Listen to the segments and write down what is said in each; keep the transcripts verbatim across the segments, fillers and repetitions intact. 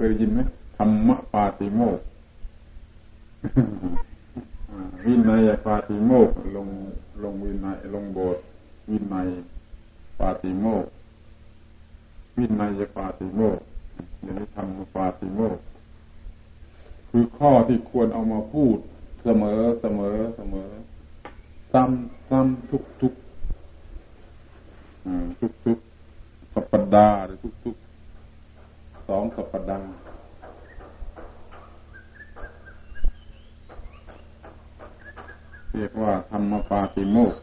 เคยยินไหมธรรมปาติโมกข์วินัยปาติโมกข์ลงลงวินัยลงโบสถ์วินัยปาติโมกข์วินัยปาติโมกข์อย่างนี้ธรรมปาติโมกข์คือข้อที่ควรเอามาพูดเสมอเสมอเสมอซ้ำซ้ำทุกทุกทุกทุกสัปดาห์หรือทุกทุกสองสัปดาห์เรียกว่าธรรมปาติโมกข์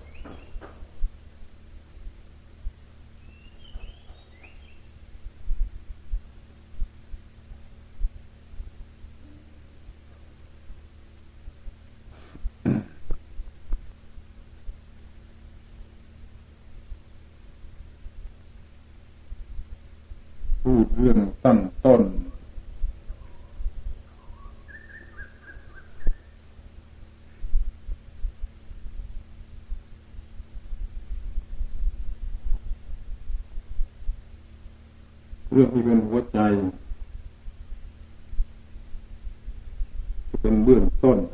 พูดเรื่องตั้งต้นเรื่องที่เป็นหัวใจเป็นเบื้องต้น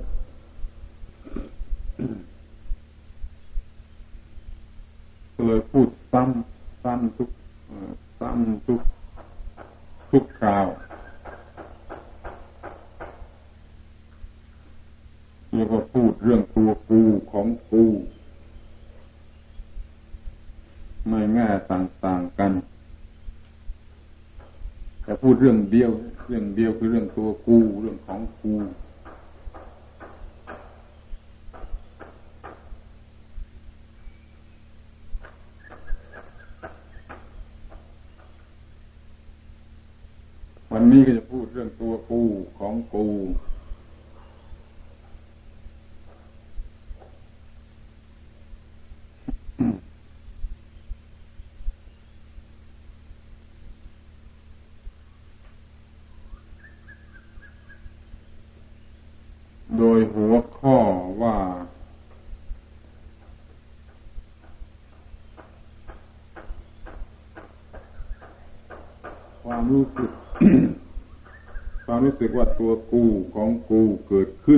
ก็เลยพูดซ้ำซ้ำทุกซ้ำทุกทุกคราวเรียกว่าพูดเรื่องตัวกูของกูในแง่ต่างๆกันแต่พูดเรื่องเดียวเรื่องเดียวคือเรื่องตัวกูเรื่องของกูวันนี้ก็จะพูดเรื่องตัวกูของกูโดยหัวข้อว่าความรู้สึก ความรู้สึกว่าตัวกูของกูเกิดขึ้น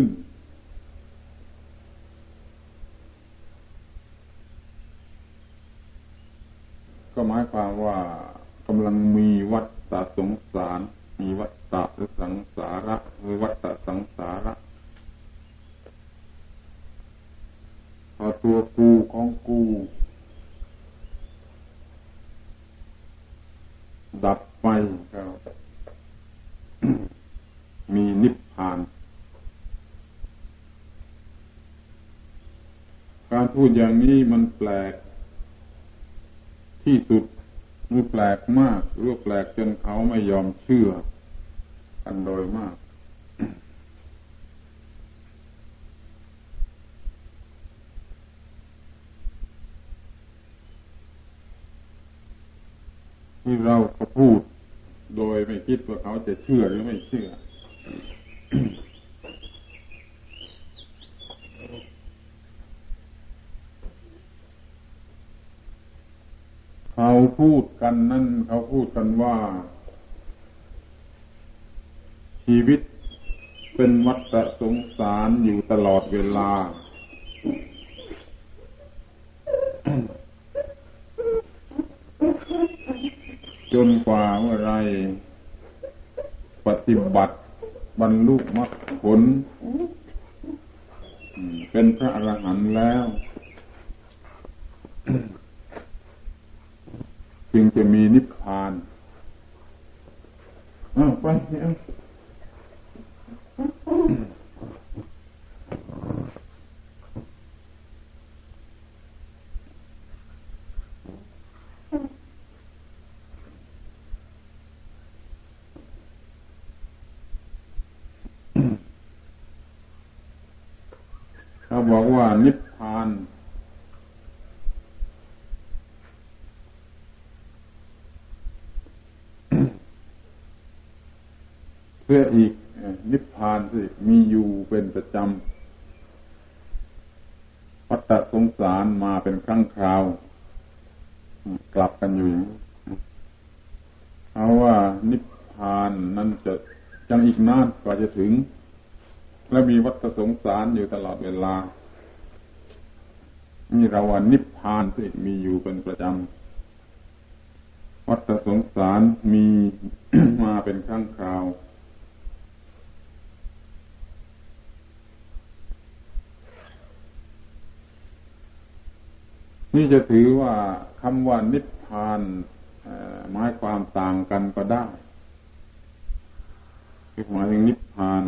ก็หมายความว่ากำลังมีวัฏฏะสงสารมีวัฏฏะหรือสังสาระหรือวัฏฏะสังสาระพอตัวกูของกูดับไปก็มีนิพพานการพูดอย่างนี้มันแปลกที่สุดหรือแปลกมากหรือแปลกจนเขาไม่ยอมเชื่อกันโดยมากที่เราก็พูดโดยไม่คิดว่าเขาจะเชื่อหรือไม่เชื่อ เขาพูดกันนั่นเขาพูดกันว่าชีวิตเป็นวัฏสงสารอยู่ตลอดเวลา จนกว่าเมื่อไรปฏิบัติบรรลุมรรคผลเป็นพระอรหันต์แล้วจึงจะมีนิพพานอ้าวไปเอาเขาบอกว่านิพพานเพื่ออีกนิพพานสิมีอยู่เป็นประจำวัฏสงสารมาเป็นครั้งคราวกลับกันอยู่เพราะว่านิพพานนั้นจะยังอีกนานกว่าจะถึงและมีวัฏสงสารอยู่ตลอดเวลานี่เราว่านิพพานที่มีอยู่เป็นประจำวัฏสงสารมี มาเป็นครั้งคราวนี่จะถือว่าคำว่านิพพานหมายความต่างกันก็ได้คือหมายถึงนิพพาน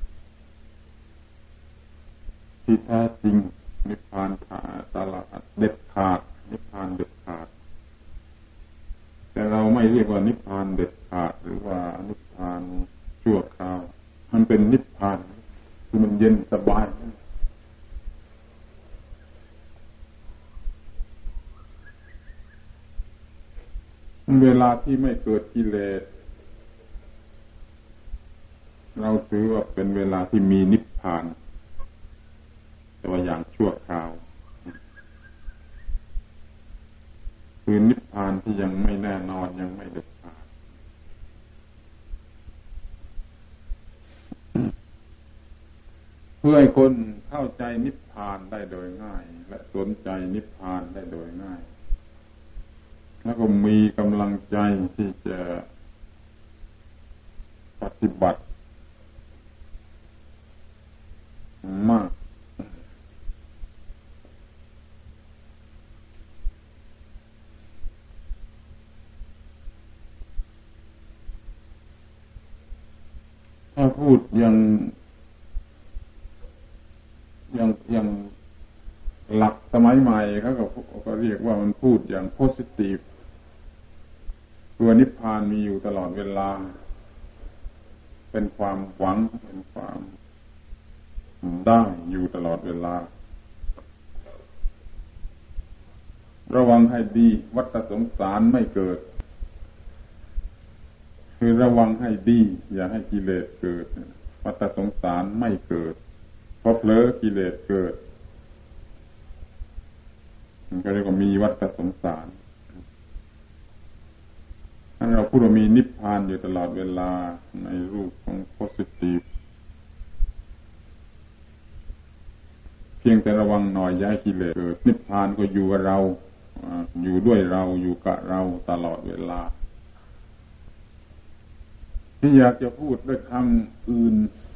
ที่แท้จริงนิพพานตลอดเด็ดขาดนิพพานเด็ดขาดแต่เราไม่เรียกว่านิพพานเด็ดขาดหรือว่านิพพานชั่วคราวมันเป็นนิพพานคือมันเย็นสบายเวลาที่ไม่เกิดกิเลสเราถือว่าเป็นเวลาที่มีนิพพานแต่ว่าอย่างชั่วคราวคือนิพพานที่ยังไม่แน่นอนยังไม่เด็ดขาดเพื่อให้คนเข้าใจนิพพานได้โดยง่ายและสนใจนิพพานได้โดยง่ายแล้วก็มีกำลังใจที่จะปฏิบัติมากถ้าพูดอย่างอย่างอย่างหลักสมัยใหม่เขาก็ก็เรียกว่ามันพูดอย่าง positive ตัวนิพพานมีอยู่ตลอดเวลาเป็นความหวังเป็นความได้อยู่ตลอดเวลาระวังให้ดีวัฏสงสารไม่เกิดคือระวังให้ดีอย่าให้กิเลสเกิดวัฏสงสารไม่เกิดเพราะเผลอกิเลสเกิดมันก็เรียกว่ามีวัฏสงสารถ้าเราพูดว่ามีนิพพานอยู่ตลอดเวลาในรูปของ positive เพียงแต่ระวังหน่อยย้ายกิเลสเกิดนิพพานก็อยู่กับเราอยู่ด้วยเราอยู่กับเราตลอดเวลาที่อยากจะพูดด้วยคำอื่น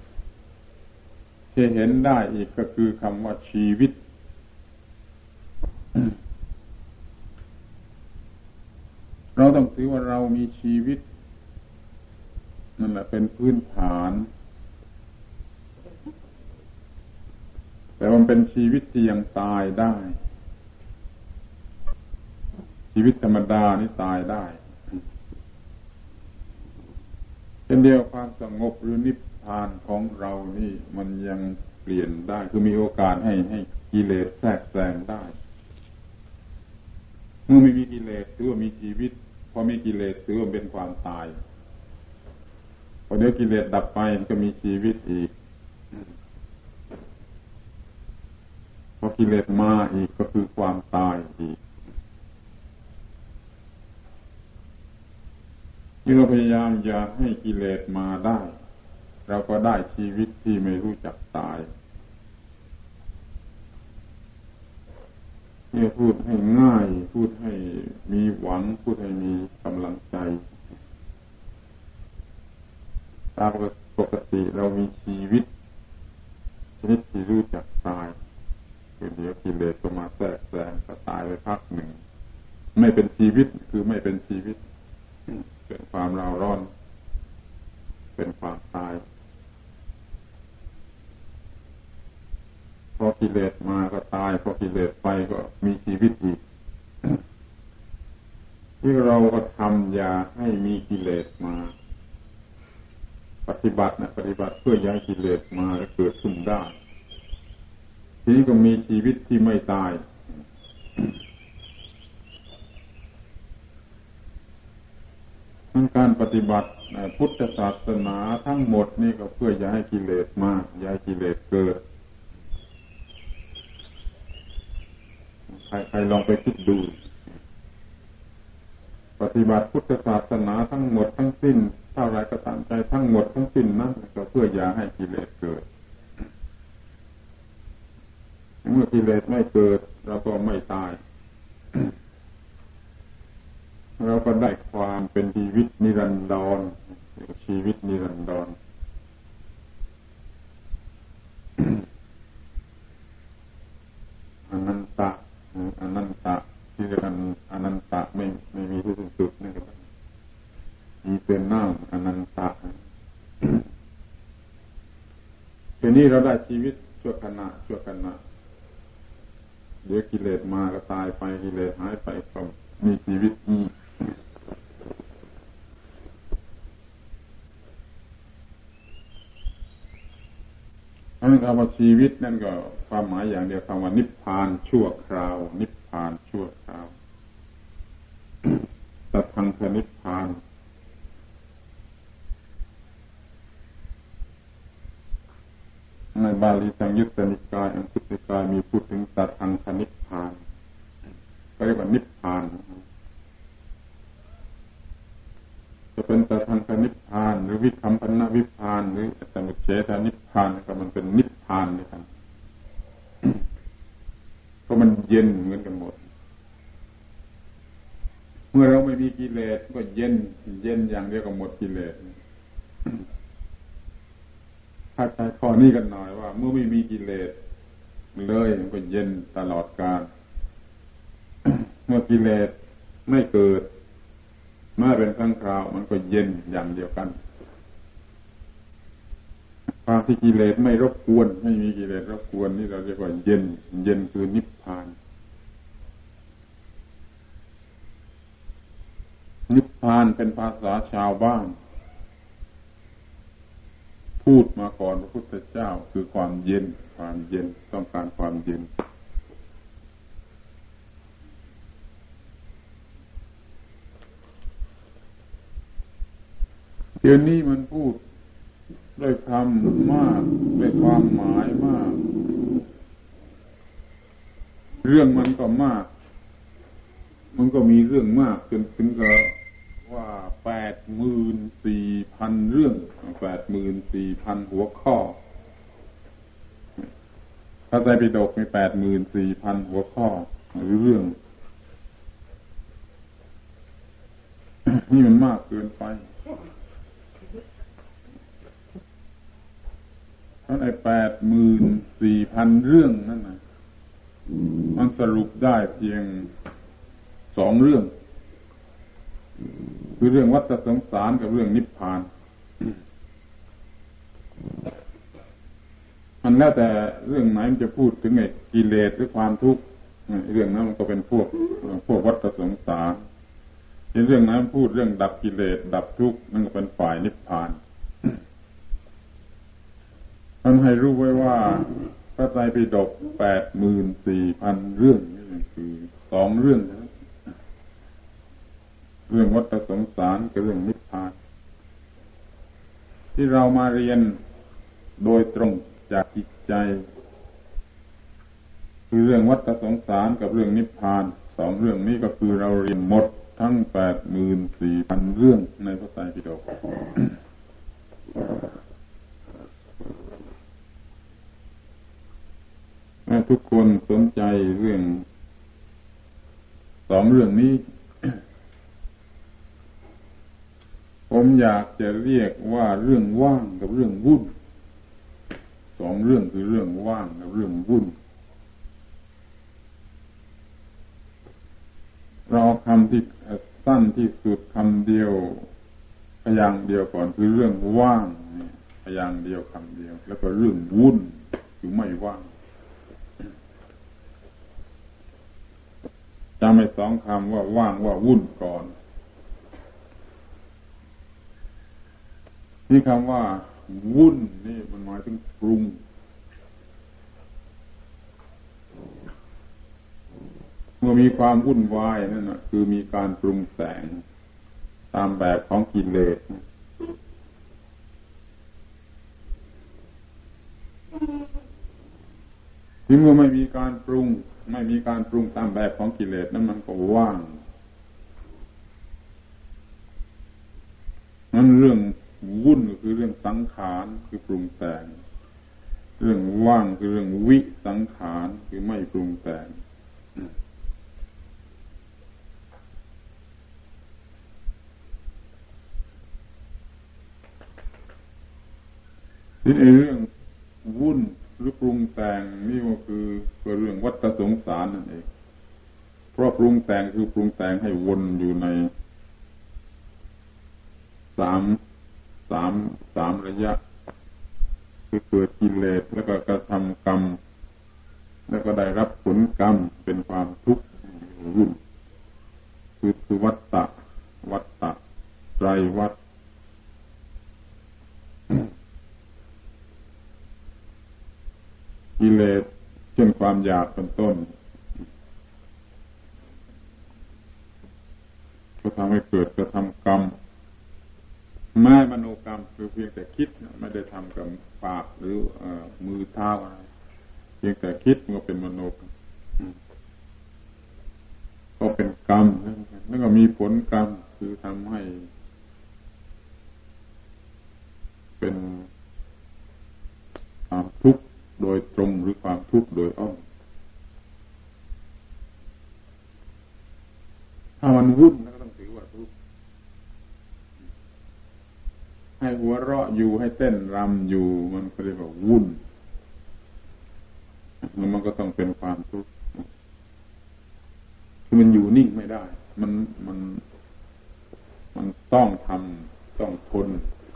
ที่เห็นได้อีกก็คือคำว่าชีวิตเราต้องถือว่าเรามีชีวิตนั่นแหละเป็นพื้นฐานแต่มันเป็นชีวิตที่ยังตายได้ชีวิตธรรมดานี่ตายได้เช่นเดียวความสงบหรือนิพพานของเรานี่มันยังเปลี่ยนได้คือมีโอกาสให้ให้กิเลสแทรกแซงได้เมื่อไม่มีกิเลสถือว่ามีชีวิตพอมีกิเลสถือว่าเป็นความตายพอเดี๋ยวกิเลสดับไปก็มีชีวิตอีกพอกิเลสมาอีกก็คือความตายอีกที่เราพยายามอย่าให้กิเลสมาได้เราก็ได้ชีวิตที่ไม่รู้จักตายนี่พูดให้ง่ายพูดให้มีหวังพูดให้มีกำลังใจตามปกติเรามีชีวิตชนิดที่รู้จักตายคือเดี๋ยวกิเลสก็มาแทรกแซงก็ตายไปพักหนึ่งไม่เป็นชีวิตคือไม่เป็นชีวิตเป็นความเร่าร้อนเป็นความตายพอกิเลสมาก็ตายพอกิเลสไปก็มีชีวิตอีกที่เราก็ทำอย่าให้มีกิเลสมาปฏิบัตินะปฏิบัติเพื่อย้ายกิเลสมาแล้วเกิดขึ้นได้ทีนี้ก็มีชีวิตที่ไม่ตายการปฏิบัติพุทธศาสนาทั้งหมดนี่ก็เพื่อย้ายกิเลสมาย้ายกิเลสเกิดใครใครลองไปคิดดูปปฏิบัติพุทธศาสนาทั้งหมดทั้งสิ้นเท่าไรก็ตามใจทั้งหมดทั้งสิ้นนั้นก็เพื่ออย่าให้กิเลสเกิดเมื่อกิเลสไม่เกิดเราก็ไม่ตายเราก็ได้ความเป็นชีวิตนิรันดรชีวิตนิรันดรอนันตะอนันตะที่เรียกอนันตะไม่ไม่มีที่สิ้นสุดนี่ก็มีเป็นน้ำอนันตะทีนี้เราได้ชีวิตชั่วขณะชั่วขณะเดี๋ยวกิเลสมาก็ตายไปกิเลสหายไปก็มีชีวิตนี้อันนั้นคำว่าชีวิตนั่นก็ความหมายอย่างเดียวคำว่านิพพานชั่วคราวนิพพานชั่วคราวตัทธังคนิพพานในบาลีสังยุตตนิกายอังคุตติกายมีพูดถึงตัทธังคนิพพานก็เรียกว่านิพพานจะเป็นตัทธังคนิพพานหรือวิคัมปนะวิพพานหรือสมุจเฉทนิพพานก็มันเป็นนิพพานนี่ครับเพราะมันเย็นเหมือนกันหมดเมื่อเราไม่มีกิเลสก็เย็นเย็นอย่างเดียวกับหมดกิเลสถ้าใช้ข้อนี้กันหน่อยว่าเมื่อไม่มีกิเลสเลยมันก็เย็นตลอดกาลเมื่อกิเลสไม่เกิดเมื่อเป็นครั้งคราวมันก็เย็นอย่างเดียวกันความที่กิเลสไม่รบกวนไม่มีกิเลสรบกวนนี่เราเรียกว่าเย็นเย็นคือนิพพานนิพพานเป็นภาษาชาวบ้านพูดมาก่อนพระพุทธเจ้าคือความเย็นความเย็นต้องการความเย็นเดี๋ยวนี้มันพูดด้วยคำมากด้วยความหมายมากเรื่องมันก็มากมันก็มีเรื่องมากจนถึงกับว่าแปดหมื่นสี่พันเรื่องแปดหมื่นสี่พันหัวข้อพระไตรปิฎกมีแปดหมื่นสี่พันหัวข้อหรือเรื่องนี่มันมากเกินไปทั้งไอ้แปดหมื่นสี่พันเรื่องนั่นน่ะมันสรุปได้เพียงสองเรื่องคือเรื่องวัฏสงสารกับเรื่องนิพพานมันแล้วแต่เรื่องไหนมันจะพูดถึงไอ้กิเลสหรือความทุกข์เรื่องนั้นมันก็เป็นพวกพวกวัฏสงสารเรื่องนั้นพูดเรื่องดับกิเลสดับทุกข์นั่นก็เป็นฝ่ายนิพพานมันให้รู้ไว้ว่าพระไตรปิฎกแปดหมื่นสี่พันเรื่องนี่คือสองเรื่องนะเรื่องวัฏสงสารกับเรื่องนิพพานที่เรามาเรียนโดยตรงจากจิตใจคือเรื่องวัฏสงสารกับเรื่องนิพพานสองเรื่องนี้ก็คือเราเรียนหมดทั้งแปดหมื่นสี่พันเรื่องในพระไตรปิฎกทุกคนสนใจเรื่องสองเรื่องนี้ผมอยากจะเรียกว่าเรื่องว่างกับเรื่องวุ่นสองเรื่องคือเรื่องว่างกับเรื่องวุ่นเราคำที่สั้นที่สุดคำเดียวพยางค์เดียวก่อนคือเรื่องว่างพยางค์เดียวคำเดียวแล้วก็เรื่องวุ่นคือไม่ว่างจำไว้สองคำว่าว่างว่าวุ่นก่อนนี่คำว่าวุ่นนี่มันหมายถึงปรุงเมื่อมีความวุ่นวายนั่นน่ะคือมีการปรุงแต่งตามแบบของกิเลสที่เมื่อไม่มีการปรุงไม่มีการปรุงตามแบบของกิเลสนั้นมันก็ว่างรื่องวุ่นก็คือเรื่องสังขารคือปรุงแต่งเรื่องว่างคือเรื่องวิสังขารคือไม่ปรุงแต่งที่ในเรื่องวุ่นหรือปรุงแต่งนี่ก็คือเรื่องวัฏสงสารนั่นเองเพราะปรุงแต่งคือปรุงแต่งให้วนอยู่ในสามสามสามระยะคือเกิดกิเลสแล้วก็กระทำกรรมแล้วก็ได้รับผลกรรมเป็นความทุกข์วุ่นคือคือวัฏฏะวัฏฏะไตรวัฏกิเลสเช่นความอยากเป็นต้นก็ทำให้เกิดกระทำกรรมแม้มโนกรรมคือเพียงแต่คิดไม่ได้ทำกับปากหรือเอ่อมือเท้าอะไรเพียงแต่คิดมันก็เป็นมโนกรรมก็เป็นกรรมแล้วก็มีผลกรรมคือทำให้เป็นความทุกข์โดยตรงหรือความทุกข์โดยอ้อมถ้ามันวุ่นก็ต้องถือว่าทุกข์ให้หัวเราะอยู่ให้เต้นรำอยู่มันก็เรียกว่าวุ่นแล้วมันก็ต้องเป็นความทุกข์คือมันอยู่นิ่งไม่ได้มันมันมันต้องทำต้องทน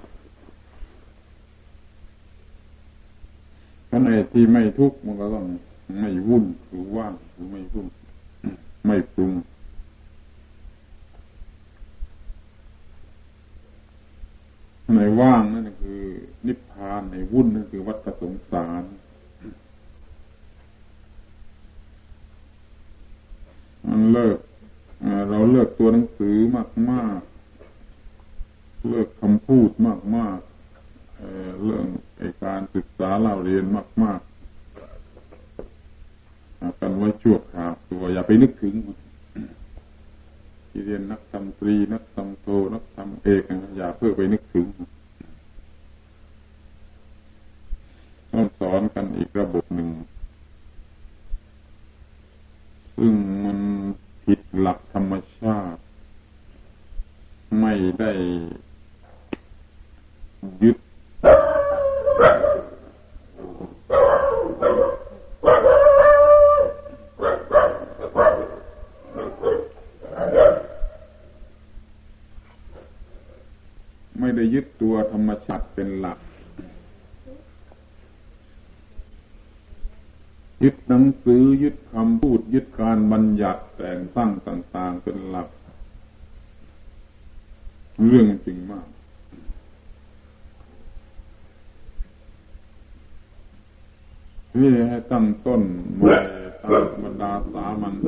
ถ้าในที่ไม่ทุกข์มันก็ต้องไม่วุ่นหรือว่างหรือไม่วุ่นไม่ปรุงในว่างนั่นคือนิพพานในวุ่นนั่นคือวัฏสงสารมันเลิกเราเลิกตัวหนังสือมากๆเลิกคำพูดมากๆเรื่องการศึกษาเล่าเรียนมากๆกันไว้ชั่วคราวตัวอย่าไปนึกถึงที่เรียนนักธรรมตรีนักธรรมโทนักธรรมเอกอย่าเพื่อไปนึกถึงต้องสอนกันอีกระบบหนึ่งซึ่งมันผิดหลักธรรมชาติไม่ได้ยึดไม่ได้ยึดตัวธรรมชาติเป็นหลักยึดหนังสือยึดคำพูดยึดการบัญญัติแต่งตั้งต่างๆเป็นหลักเรื่องจริงมากนี่ให้ตั้งต้นใหม่ตั้งบรรดาสามัญ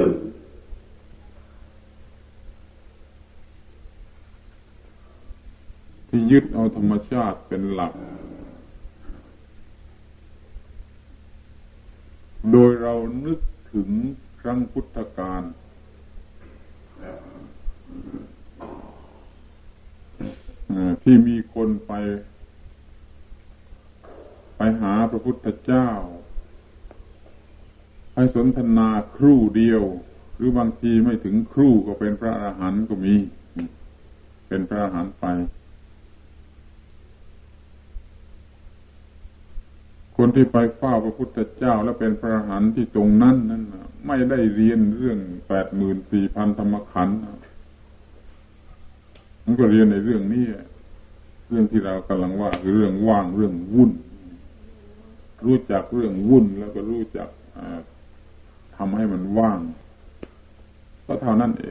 ที่ยึดเอาธรรมชาติเป็นหลักโดยเรานึกถึงครั้งพุทธกาลที่มีคนไปไปหาพระพุทธเจ้าให้สนทนาครู่เดียวหรือบางทีไม่ถึงครู่ก็เป็นพระอรหันต์ก็มีเป็นพระอรหันต์ไปคนที่ไปเฝ้าพระพุทธเจ้าแล้วเป็นพระอรหันต์ที่ตรงนั้นนั่นไม่ได้เรียนเรื่องแปดหมื่นสี่พันธรรมขันธ์มันก็เรียนในเรื่องนี้เรื่องที่เรากำลังว่าคือเรื่องว่างเรื่องวุ่นรู้จักเรื่องวุ่นแล้วก็รู้จักทำให้มันว่างก็เท่านั้นเอง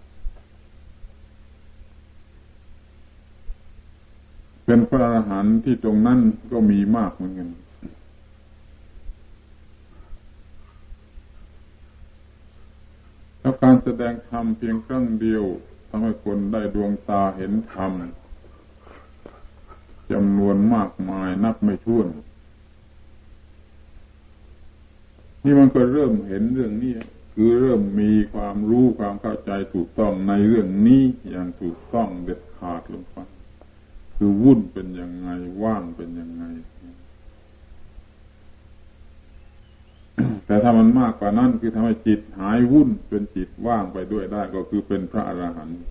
เป็นพระอรหันต์ที่ตรงนั้นก็มีมากเหมือนกันแล้วการแสดงธรรมเพียงครั้งเดียวทำให้คนได้ดวงตาเห็นธรรมจำนวนมากมายนับไม่ถ้วนนี่มันก็เริ่มเห็นเรื่องนี้คือเริ่มมีความรู้ความเข้าใจถูกต้องในเรื่องนี้อย่างถูกต้องเด็ดขาดลงไปคือวุ่นเป็นยังไงว่างเป็นยังไง แต่ถ้ามันมากกว่านั้นคือทำให้จิตหายวุ่นเป็นจิตว่างไปด้วยได้ก็คือเป็นพระอรหันต์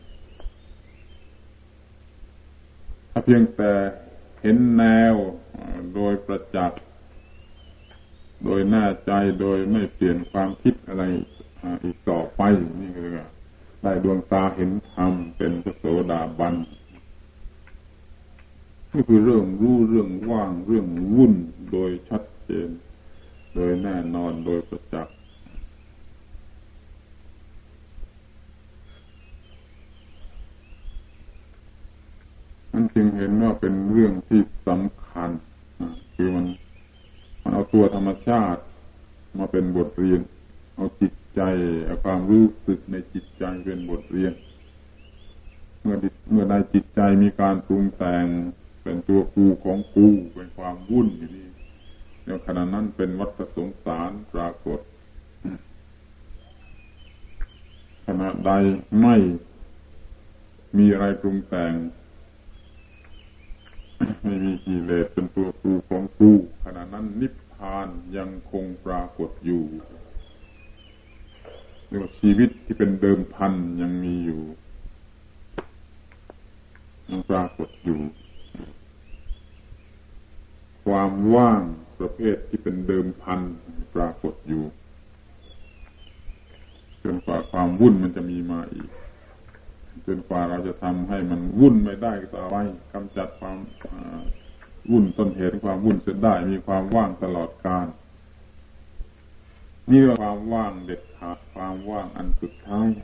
ถ้าเพียงแต่เห็นแนวโดยประจักษ์โดยแน่ใจโดยไม่เปลี่ยนความคิดอะไรอีกต่อไปนี่ก็คือได้ดวงตาเห็นธรรมเป็นพระโสดาบันนี่คือเรื่องรู้เรื่องว่างเรื่องวุ่นโดยชัดเจนโดยแน่นอนโดยประจักษ์นั่นจึงเห็นว่าเป็นเรื่องที่สำคัญคือมันมันเอาตัวธรรมชาติมาเป็นบทเรียนเอาจิตใจเอาความรู้สึกในจิตใจเป็นบทเรียนเมื่อเมื่อในจิตใจมีการปรุงแต่งเป็นตัวกูของกูเป็นความวุ่นอยู่นี่ในขณะนั้นเป็นวัฏสงสารปรากฏขณะใดไม่มีอะไรปรุงแต่งไม่มีกิเลสเป็นตัวกูของกูขณะนั้นนิพพานยังคงปรากฏอยู่เรียกว่าชีวิตที่เป็นเดิมพันยังมีอยู่ยังปรากฏอยู่ความว่างประเภทที่เป็นเดิมพันปรากฏอยู่จนกว่าความวุ่นมันจะมีมาอีกจนกว่าเราจะทำให้มันวุ่นไม่ได้ต่อไปกำจัดความวุ่นต้นเหตุความวุ่นเสียได้มีความว่างตลอดกาลนี่คือความว่างเด็ดขาดความว่างอันสุดท้าย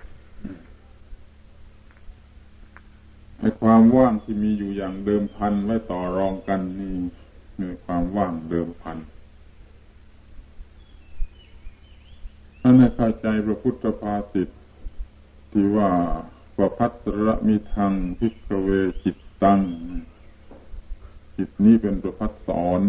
ไอ้ความว่างที่มีอยู่อย่างเดิมพันไว้ต่อรองกันนี่คือความว่างเดิมพันนั่นให้เข้าใจพระพุทธภาษิตที่ว่าปภัสสระมิทังภิกขเวจิตตังจิตนี้เป็นประภัสสร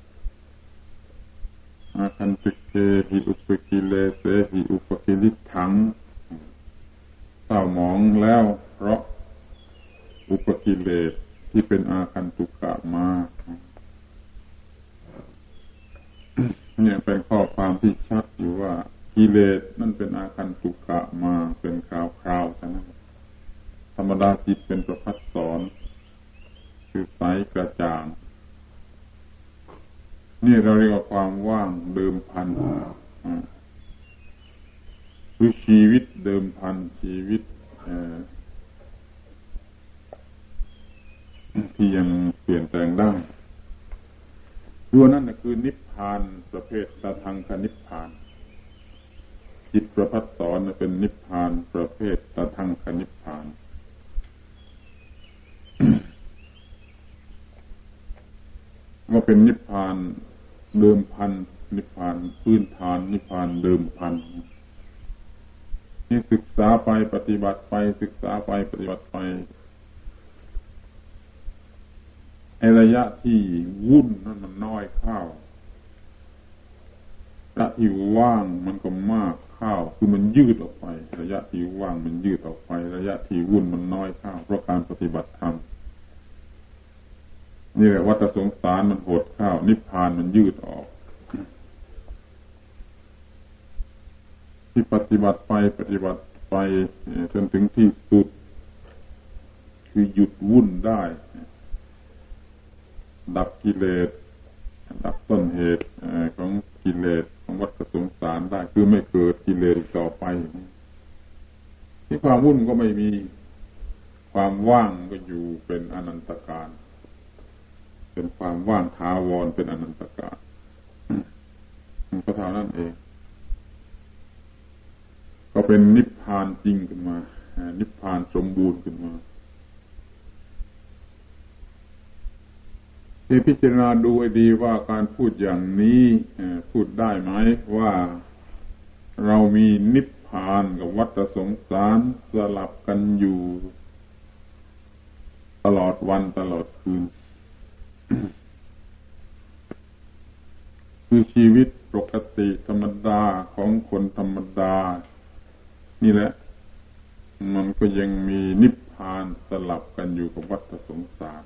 อาคันติเกหิอุปกิเลเสหิอุปกิลิถังเศร้าหมองแล้วเพราะอุปกิเลสที่เป็นอาคันตุกะมาเนี่ยเป็นข้อความที่ชัดอยู่ว่ากิเลสนั่นเป็นอาคันตุกะมาเป็นคราวๆฉะนั้นธรรมดาจิตเป็นประภัสสรคือใสกระจ่างนี่เราเรียกว่าความว่างเดิมพันคือชีวิตเดิมพันชีวิตที่ยังเปลี่ยนแปลงได้ตัวนั้นนะคือนิพพานประเภทตทังคนิพพานจิตประภัสสรเป็นนิพพานประเภทตทังคนิพพานว่าเป็นนิพพานเดิมพันนิพพานพื้นฐานนิพพานเดิมพันนี่ศึกษาไปปฏิบัติไปศึกษาไปปฏิบัติไปไอ้ระยะที่วุ่นนั่นมันน้อยเข้าระยะที่ว่างมันก็มากเข้าคือมันยืดออกไประยะที่ว่างมันยืดออกไประยะที่วุ่นมันน้อยเข้าเพราะการปฏิบัติธรรมนี่แหละวัฏสงสารมันหดเข้านิพพานมันยืดออกที่ปฏิบัติไปปฏิบัติไปจนถึงที่สุดคือหยุดวุ่นได้ดับกิเลสดับต้นเหตุของกิเลสของวัฏสงสารได้คือไม่เกิดกิเลสต่อไปที่ความวุ่นก็ไม่มีความว่างก็อยู่เป็นอนันตการเป็นความว่างถาวรเป็นอนันตการก็เท่านั้นเองก็เป็นนิพพานจริงขึ้นมานิพพานสมบูรณ์ขึ้นมาที่พิจารณาดูให้ดีว่าการพูดอย่างนี้พูดได้ไหมว่าเรามีนิพพานกับวัฏสงสารสลับกันอยู่ตลอดวันตลอดคืน คือชีวิตปกติธรรมดาของคนธรรมดานี่แหละมันก็ยังมีนิพพานสลับกันอยู่กับวัฏสงสาร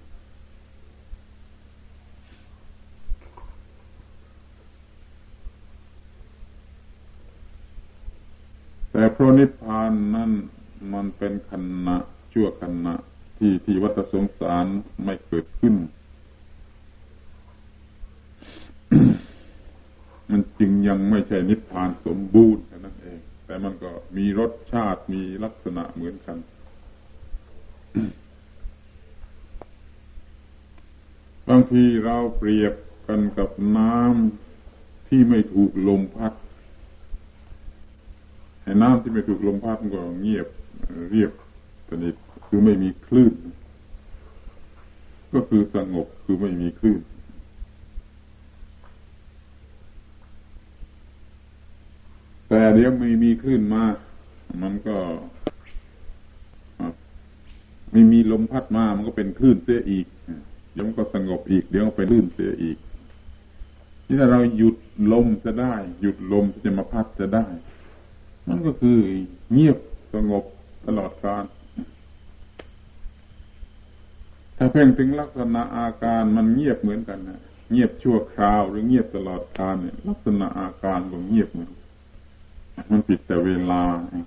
แต่เพราะนิพพานนั้นมันเป็นขณะชั่วขณะที่ที่วัฏสงสารไม่เกิดขึ้น มันจึงยังไม่ใช่นิพพานสมบูรณ์แค่นั้นเองแต่มันก็มีรสชาติมีลักษณะเหมือนกัน บางทีเราเปรียบกันกับน้ำที่ไม่ถูกลมพัดให้น้ำที่ไม่ถูกลมพัดมันก็เงียบเรียบสนิทคือไม่มีคลื่นก็คือสงบคือไม่มีคลื่นแต่เดี๋ยวไม่มีคลื่นมามันก็ไม่มีลมพัดมามันก็เป็นคลื่นเสียอีกเดี๋ยวมันก็สงบอีกเดี๋ยวก็เป็นคลื่นเสียอีกที่ถ้าเราหยุดลมจะได้หยุดลมจะมาพัดจะได้มันก็คือเงียบสงบตลอดกาลถ้าเพ่งถึงลักษณะอาการมันเงียบเหมือนกันนะเงียบชั่วคราวหรือเงียบตลอดกาลเนี่ยลักษณะอาการก็เงียบเหมือนมันผิดแต่เวลา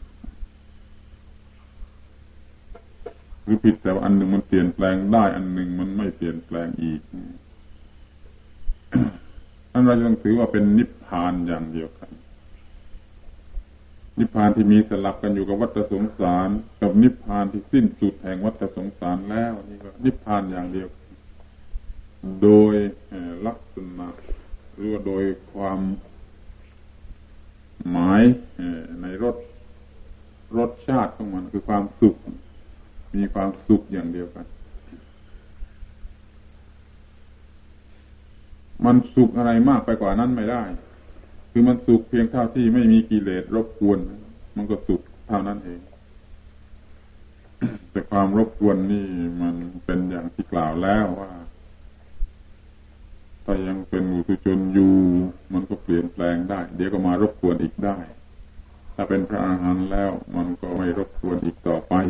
หรือผิดแต่อันหนึ่งมันเปลี่ยนแปลงได้อันหนึ่งมันไม่เปลี่ยนแปลงอีกอันเราต้องถือว่าเป็นนิพพานอย่างเดียวกันนิพพานที่มีสลับกันอยู่กับวัฏสงสารกับนิพพานที่สิ้นสุดแห่งวัฏสงสารแล้วนี่ก็นิพพานอย่างเดียวโดยลักษณะหรือว่าโดยความหมายในรสรสชาติของมันคือความสุขมีความสุขอย่างเดียวกันมันสุขอะไรมากไปกว่านั้นไม่ได้คือมันสุขเพียงเท่าที่ไม่มีกิเลสรบกวนมันก็สุขเท่านั้นเอง แต่ความรบกวนนี่มันเป็นอย่างที่กล่าวแล้วว่าถ้ายังเป็นปุถุชนอยู่มันก็เปลี่ยนแปลงได้เดี๋ยวก็มารบกวนอีกได้ถ้าเป็นพระอรหันต์แล้วมันก็ไม่รบกวนอีกต่อไป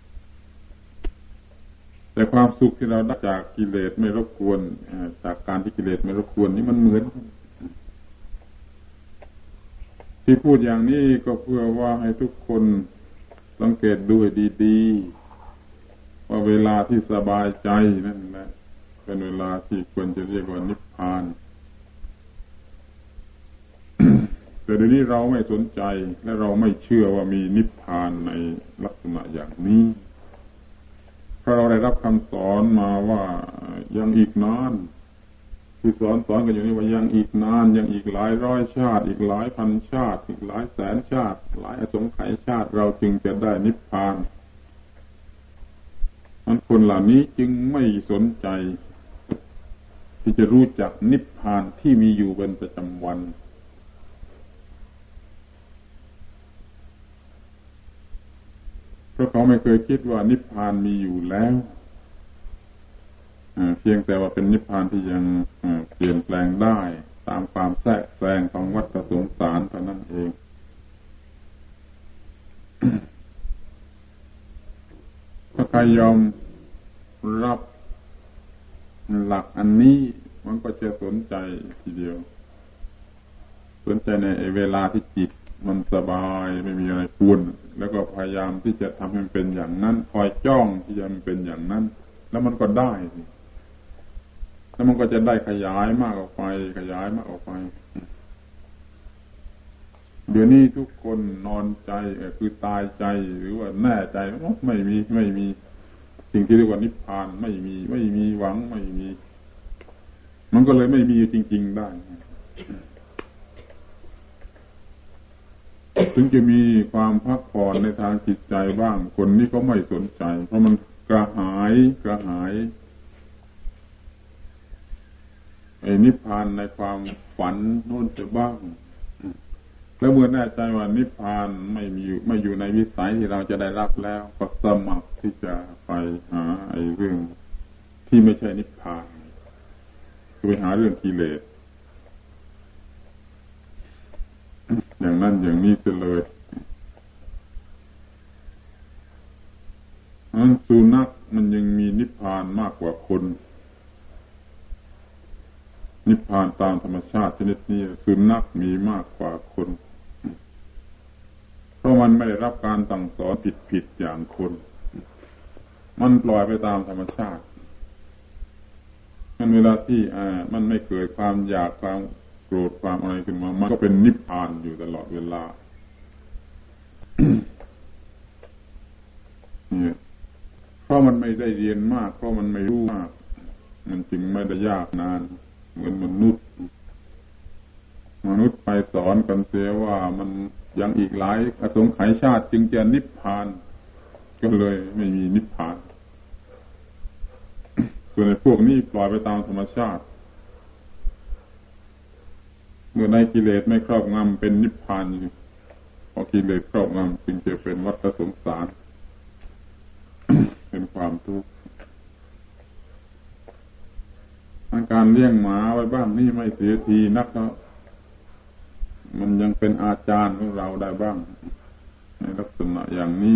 แต่ความสุขที่เราได้จากกิเลสไม่รบกวนจากการที่กิเลสไม่รบกวนนี่มันเหมือนที่พูดอย่างนี้ก็เพื่อว่าให้ทุกคนสังเกตดูให้ดีๆว่าเวลาที่สบายใจนั่นแหละเป็นเวลาที่ควรจะเรียกว่านิพพาน แต่เดี๋ยวนี้เราไม่สนใจและเราไม่เชื่อว่ามีนิพพานในลักษณะอย่างนี้เพราะเราได้รับคำสอนมาว่ายังอีกนานที่สอนสอนกันอยู่นี่ว่ายังอีกนานยังอีกหลายร้อยชาติอีกหลายพันชาติอีกหลายแสนชาติหลายอสงไขยชาติเราจึงจะได้นิพพานมันคนเหล่านี้จึงไม่สนใจที่จะรู้จักนิพพานที่มีอยู่เป็นประจำวันเพราะเขาไม่เคยคิดว่านิพพานมีอยู่แล้วเพียงแต่ว่าเป็นนิพพานที่ยังเปลี่ยนแปลงได้ตามความแทรกแซงของวัฏสงสารเท่านั้นเอง ถ้าใครยอมรับหลักอันนี้มันก็จะสนใจทีเดียวสนใจในเวลาที่จิตมันสบายไม่มีอะไรกวนแล้วก็พยายามที่จะทำให้มันเป็นอย่างนั้นคอยจ้องที่จะมันเป็นอย่างนั้นแล้วมันก็ได้แล้วมันก็จะได้ขยายมากออกไปขยายมากออกไปเดี๋ยวนี้ทุกคนนอนใจคือตายใจหรือว่าแน่ใจว่าไม่มีไม่มีสิ่งที่เรียกว่านิพพานไม่มีไม่มีหวังไม่มีมันก็เลยไม่มีจริงๆได้ถึงจะมีความพักผ่อนในทางจิตใจบ้างคนนี้ก็ไม่สนใจเพราะมันกระหายกระหายไอ้นิพพานในความฝันโน่นจะบ้างแล้วเมื่อแน่ใจว่านิพพานไม่มีไม่อยู่ในวิสัยที่เราจะได้รับแล้วก็สมัครที่จะไปหาไอ้เรื่องที่ไม่ใช่นิพพานคือไปหาเรื่องกิเลสอย่างนั้นอย่างนี้จะเลยนั้นสุนัขมันยังมีนิพพานมากกว่าคนนิพพานตามธรรมชาติชนิดนี้สุนัขมีมากกว่าคนเพราะมันไม่ได้รับการสั่งสอนผิดๆอย่างคนมันปล่อยไปตามธรรมชาติมันเวลาที่อ่ามันไม่เกิดความอยากความโกรธความอะไรขึ้นมามันก็เป็นนิพพานอยู่ตลอดเวลา เนี่ยเพราะมันไม่ได้เรียนมากเพราะมันไม่รู้มากมันจึงไม่ได้ยากนานเหมือนมนุษย์มนุษย์ไปสอนกันเสียว่ามันยังอีกหลายอสงไขยชาติจึงจะนิพพานก็เลยไม่มีนิพพานส่วนในพวกนี้ปล่อยไปตามธรรมชาติเมื่อในกิเลสไม่ครอบงำเป็นนิพพานอยู่พอกิเลสครอบงำจึงจะเป็นวัฏสงสาร เป็นความทุกข์การเลี้ยงหมาไว้บ้างนี่ไม่เสียทีนักเนาะมันยังเป็นอาจารย์ของเราได้บ้างในลักษณะอย่างนี้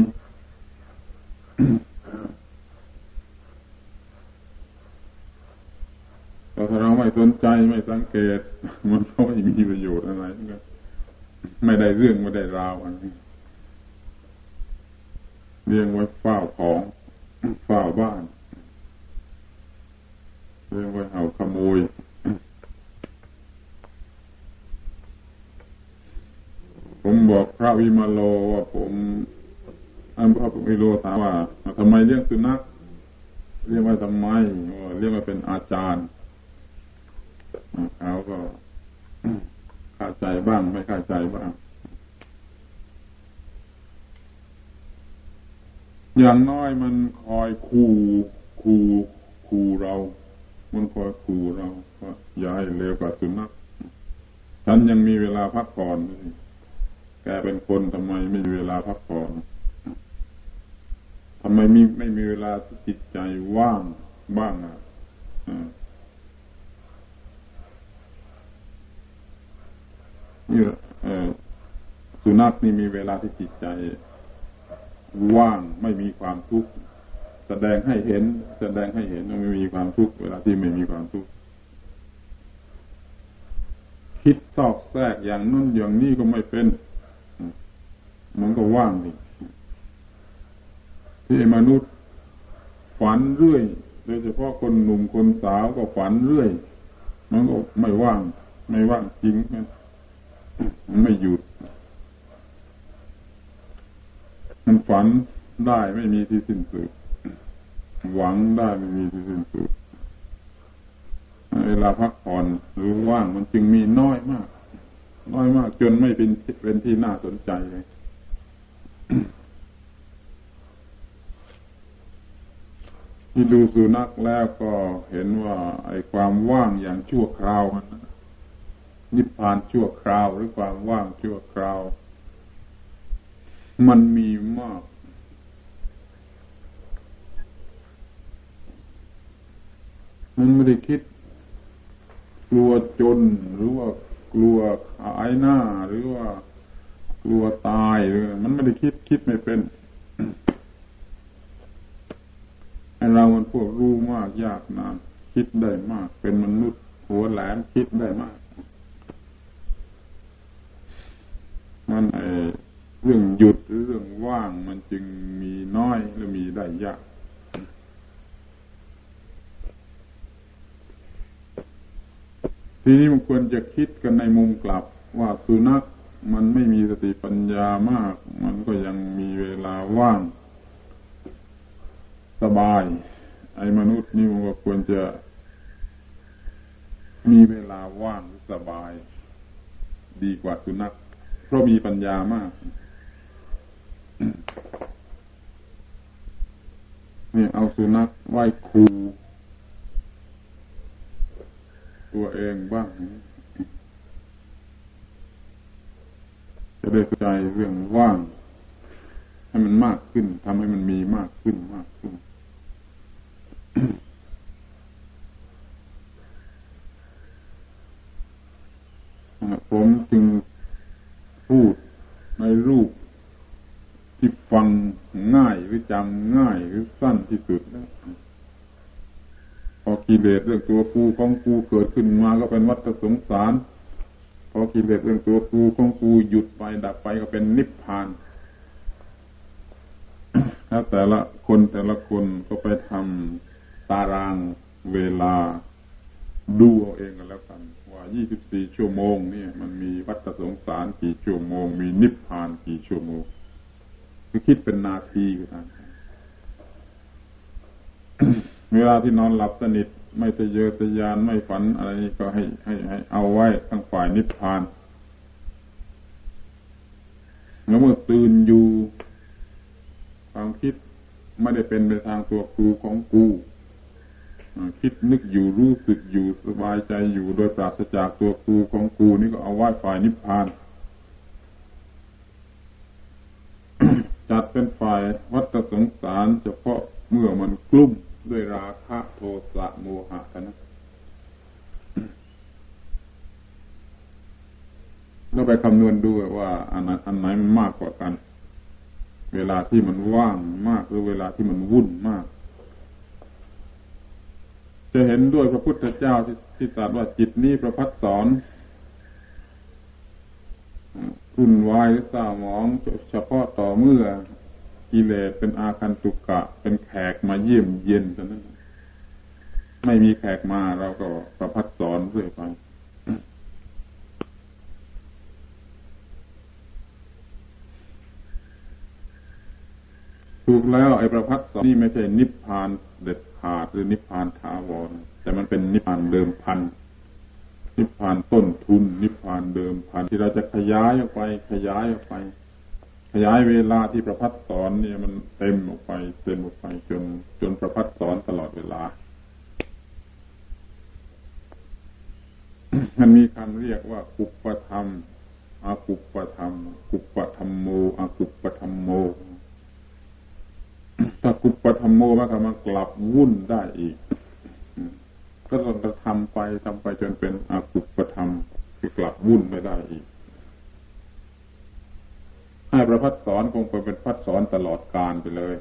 แต่ถ้าเราไม่สนใจไม่สังเกตมันก็ไม่มีประโยชน์อะไรไม่ได้เรื่องไม่ได้ราวอันนี้เลี้ยงไว้เฝ้าของเฝ้าบ้านเลี้ยงไว้เอาขโมยผมบอกพระวิมาโลว่าผมอันพระวิมาโลถามว่าทำไมเลี้ยงสุนัขเลี้ยงไว้ทำไมเลี้ยงไว้เป็นอาจารย์เขาก็เข้าใจบ้างไม่เข้าใจบ้างอย่างน้อยมันคอยขู่ขู่ขู่เรามันคอยขู่เราว่าอย่าให้เลวกว่าสุนัขฉันยังมีเวลาพักผ่อนแกเป็นคนทำไมไม่มีเวลาพักผ่อนทำไมมีไม่มีเวลาจิตใจว่างบ้างอ่ะนี่สุนัขนี่มีเวลาที่จิตใจว่างไม่มีความทุกข์แสดงให้เห็นแสดงให้เห็นว่าไม่มีความทุกข์เวลาที่ไม่มีความทุกข์คิดซอกแทรกอย่างนั้นอย่างนี้ก็ไม่เป็นมันก็ว่างดิที่มนุษย์ฝันเรื่อยโดยเฉพาะคนหนุ่มคนสาวก็ฝันเรื่อยมันก็ไม่ว่างไม่ว่างจริงมันไม่หยุดมันฝันได้ไม่มีที่สิ้นสุดหวังได้ไม่มีที่สิ้นสุดเวลาพักผ่อนหรือว่างมันจึงมีน้อยมากน้อยมากจนไม่เป็นเป็นที่น่าสนใจเลย ที่ดูสุนัขแล้วก็เห็นว่าไอ้ความว่างอย่างชั่วคราวมันนิพพานชั่วคราวหรือความว่างชั่วคราวมันมีมากมันไม่ได้คิดกลัวจนหรือว่ากลัวขายหน้าหรือว่ากลัวตายหรือมันไม่ได้คิดคิดไม่เป็นไอ้เรามันพวกรู้มากยากนานคิดได้มากเป็นมนุษย์หัวแหลมคิดได้มากมันไอ้เรื่องหยุดหรือเรื่องว่างมันจึงมีน้อยหรือมีได้ยากทีนี้มันควรจะคิดกันในมุมกลับว่าสุนัขมันไม่มีสติปัญญามากมันก็ยังมีเวลาว่างสบายไอ้มนุษย์นี่มันก็ควรจะมีเวลาว่างสบายดีกว่าสุนัขเพราะมีปัญญามากนี่เอาสุนัขไว้ขู่ตัวเองบ้างจะได้เข้าใจเรื่องว่างให้มันมากขึ้นทำให้มันมีมากขึ้นมากขึ้น ผมจึงพูดในรูปที่ฟังง่ายหรือจำง่ายหรือสั้นที่สุดนะพอกิเลสเรื่องตัวกูของกูเกิดขึ้นมาก็เป็นวัฏสงสารพอกิเลสเรื่องตัวกูของกูหยุดไปดับไปก็เป็นนิพพานแล้วแต่ละคนแต่ละคนก็ไปทำตารางเวลาดูเอาเองกันแล้วกันว่ายี่สิบสี่ชั่วโมงนี่มันมีวัฏสงสารกี่ชั่วโมงมีนิพพานกี่ชั่วโมงคือคิดเป็นนาทีก็ได้เวลาที่นอนหลับสนิทไม่ทะเยอทะยานไม่ฝันอะไรนี่ก็ให้ให้ให้เอาไว้ทั้งฝ่ายนิพพานแล้วเมื่อตื่นอยู่ความคิดไม่ได้เป็นไปทางตัวกูของกูคิดนึกอยู่รู้สึกอยู่สบายใจอยู่โดยปราศจากตัวกูของกูนี่ก็เอาไว้ฝ่ายนิพพาน จัดเป็นฝ่ายวัฏสงสารเฉพาะเมื่อมันกลุ้มด้วยราคะโทสะโมหะกันนะแล้วไปคำนวณดูว่าอันไหนอันไหนมันมากกว่ากันเวลาที่มันว่างมากหรือเวลาที่มันวุ่นมากจะเห็นด้วยพระพุทธเจ้าที่ที่ตรัสว่าจิตนี้ประพัดสอนวุ่นวายหรือเศร้าหมองเฉพาะต่อเมื่อกิเลสเป็นอาคันตุกะเป็นแขกมาเยี่ยมเยียนเท่านั้นไม่มีแขกมาเราก็ประพัดสอนเรื่อยไปถูกแล้วไอ้ประพัดสอนนี่ไม่ใช่นิพพานเด็ดขาดหรือนิพพานถาวรแต่มันเป็นนิพพานเดิมพันนิพพานต้นทุนนิพพานเดิมพันที่เราจะขยายออกไปขยายออกไปขยายเวลาที่ประพัดสอนเนี่ยมันเต็มออกไปเต็มออกไปจนจนประพัดสอนตลอดเวลา มันมีคำเรียกว่ากุปปธรรมอากุปปธรรมกุปปธรรมโมอากุปปธรรมโมถ้ากุปปธรรมโมมันก็มันกลับวุ่นได้อีกก็ต้องกระทำไปทำไปจนเป็นอากุปปธรรมคือกลับวุ่นไม่ได้อีกให้ประพัดสอนคงเป็นพัดสอนตลอดกาลไปเลย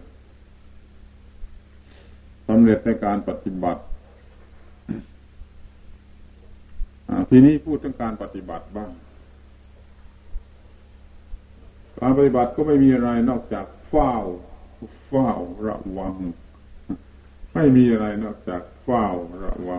สำเร็จในการปฏิบัติทีนี้พูดถึงการปฏิบัติบ้างการปฏิบัติก็ไม่มีอะไรนอกจากเฝ้าเฝ้าระวังไม่มีอะไรนอกจากเฝ้าระวัง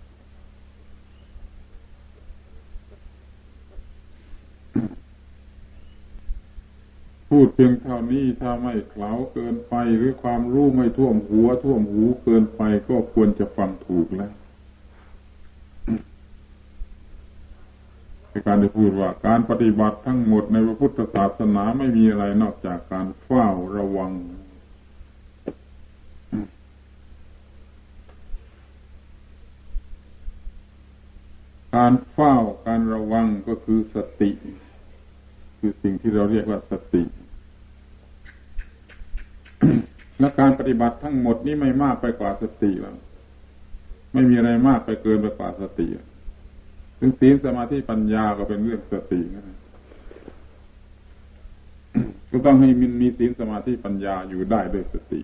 พูดเพียงเท่านี้ถ้าไม่เคล้าเกินไปหรือความรู้ไม่ท่วมหัวท่วมหูเกินไปก็ควรจะฟังถูกแล้วในการได้พูดว่าการปฏิบัติทั้งหมดในพระพุทธศาสนาไม่มีอะไรนอกจากการเฝ้าระวังการเฝ้าการระวังก็คือสติคือสิ่งที่เราเรียกว่าสติและการปฏิบัติทั้งหมดนี้ไม่มากไปกว่าสติแล้วไม่มีอะไรมากไปเกินไปกว่าสติถึงศีลสมาธิปัญญาก็เป็นเรื่องสตินะก็ต้องให้มันมีศีลสมาธิปัญญาอยู่ได้ด้วยสติ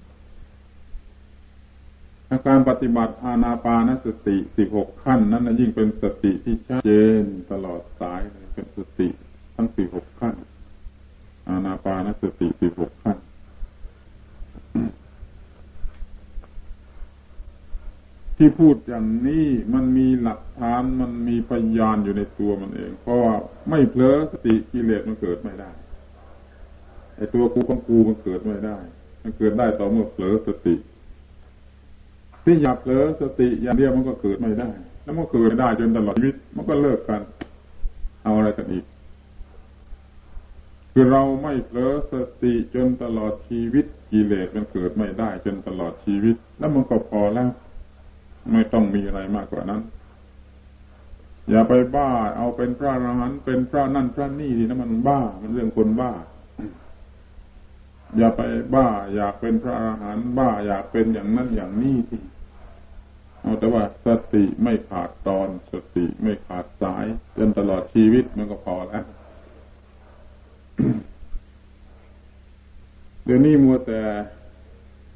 การปฏิบัติอานาปานสติสิบหกขั้นนั้นยิ่งเป็นสติที่ชัดเจนตลอดสายเลยเป็นสติทั้งสิบหกขั้นอานาปานสติสิบหกขั้นที่พูดอย่างนี้มันมีหลักฐานมันมีพยานอยู่ในตัวมันเองเพราะว่าไม่เผลอสติกิเลสมันเกิดไม่ได้ไอ้ตัวกูของกูมันเกิดไม่ได้มันเกิดได้ต่อเมื่อเผลอสติที่อยากเผลอสติอย่างเดียวมันก็เกิดไม่ได้แล้วมันเกิดไม่ได้จนตลอดชีวิตมันก็เลิกกันเอาอะไรกันอีกคือเราไม่เผลอสติจนตลอดชีวิตกิเลสมันเกิดไม่ได้จนตลอดชีวิตแล้วมันก็พอแล้วไม่ต้องมีอะไรมากกว่านั้นอย่าไปบ้าเอาเป็นพระอรหันต์เป็นพระนั่นพระนี่นี่นะมันบ้ามันเรื่องคนบ้าอย่าไปบ้าอยากเป็นพระอรหันต์บ้าอยากเป็นอย่างนั้นอย่างนี้ที่เอาแต่ว่าสติไม่ขาดตอนสติไม่ขาดสายจนตลอดชีวิตมันก็พอแล้วเดี๋ยวนี้มัวแต่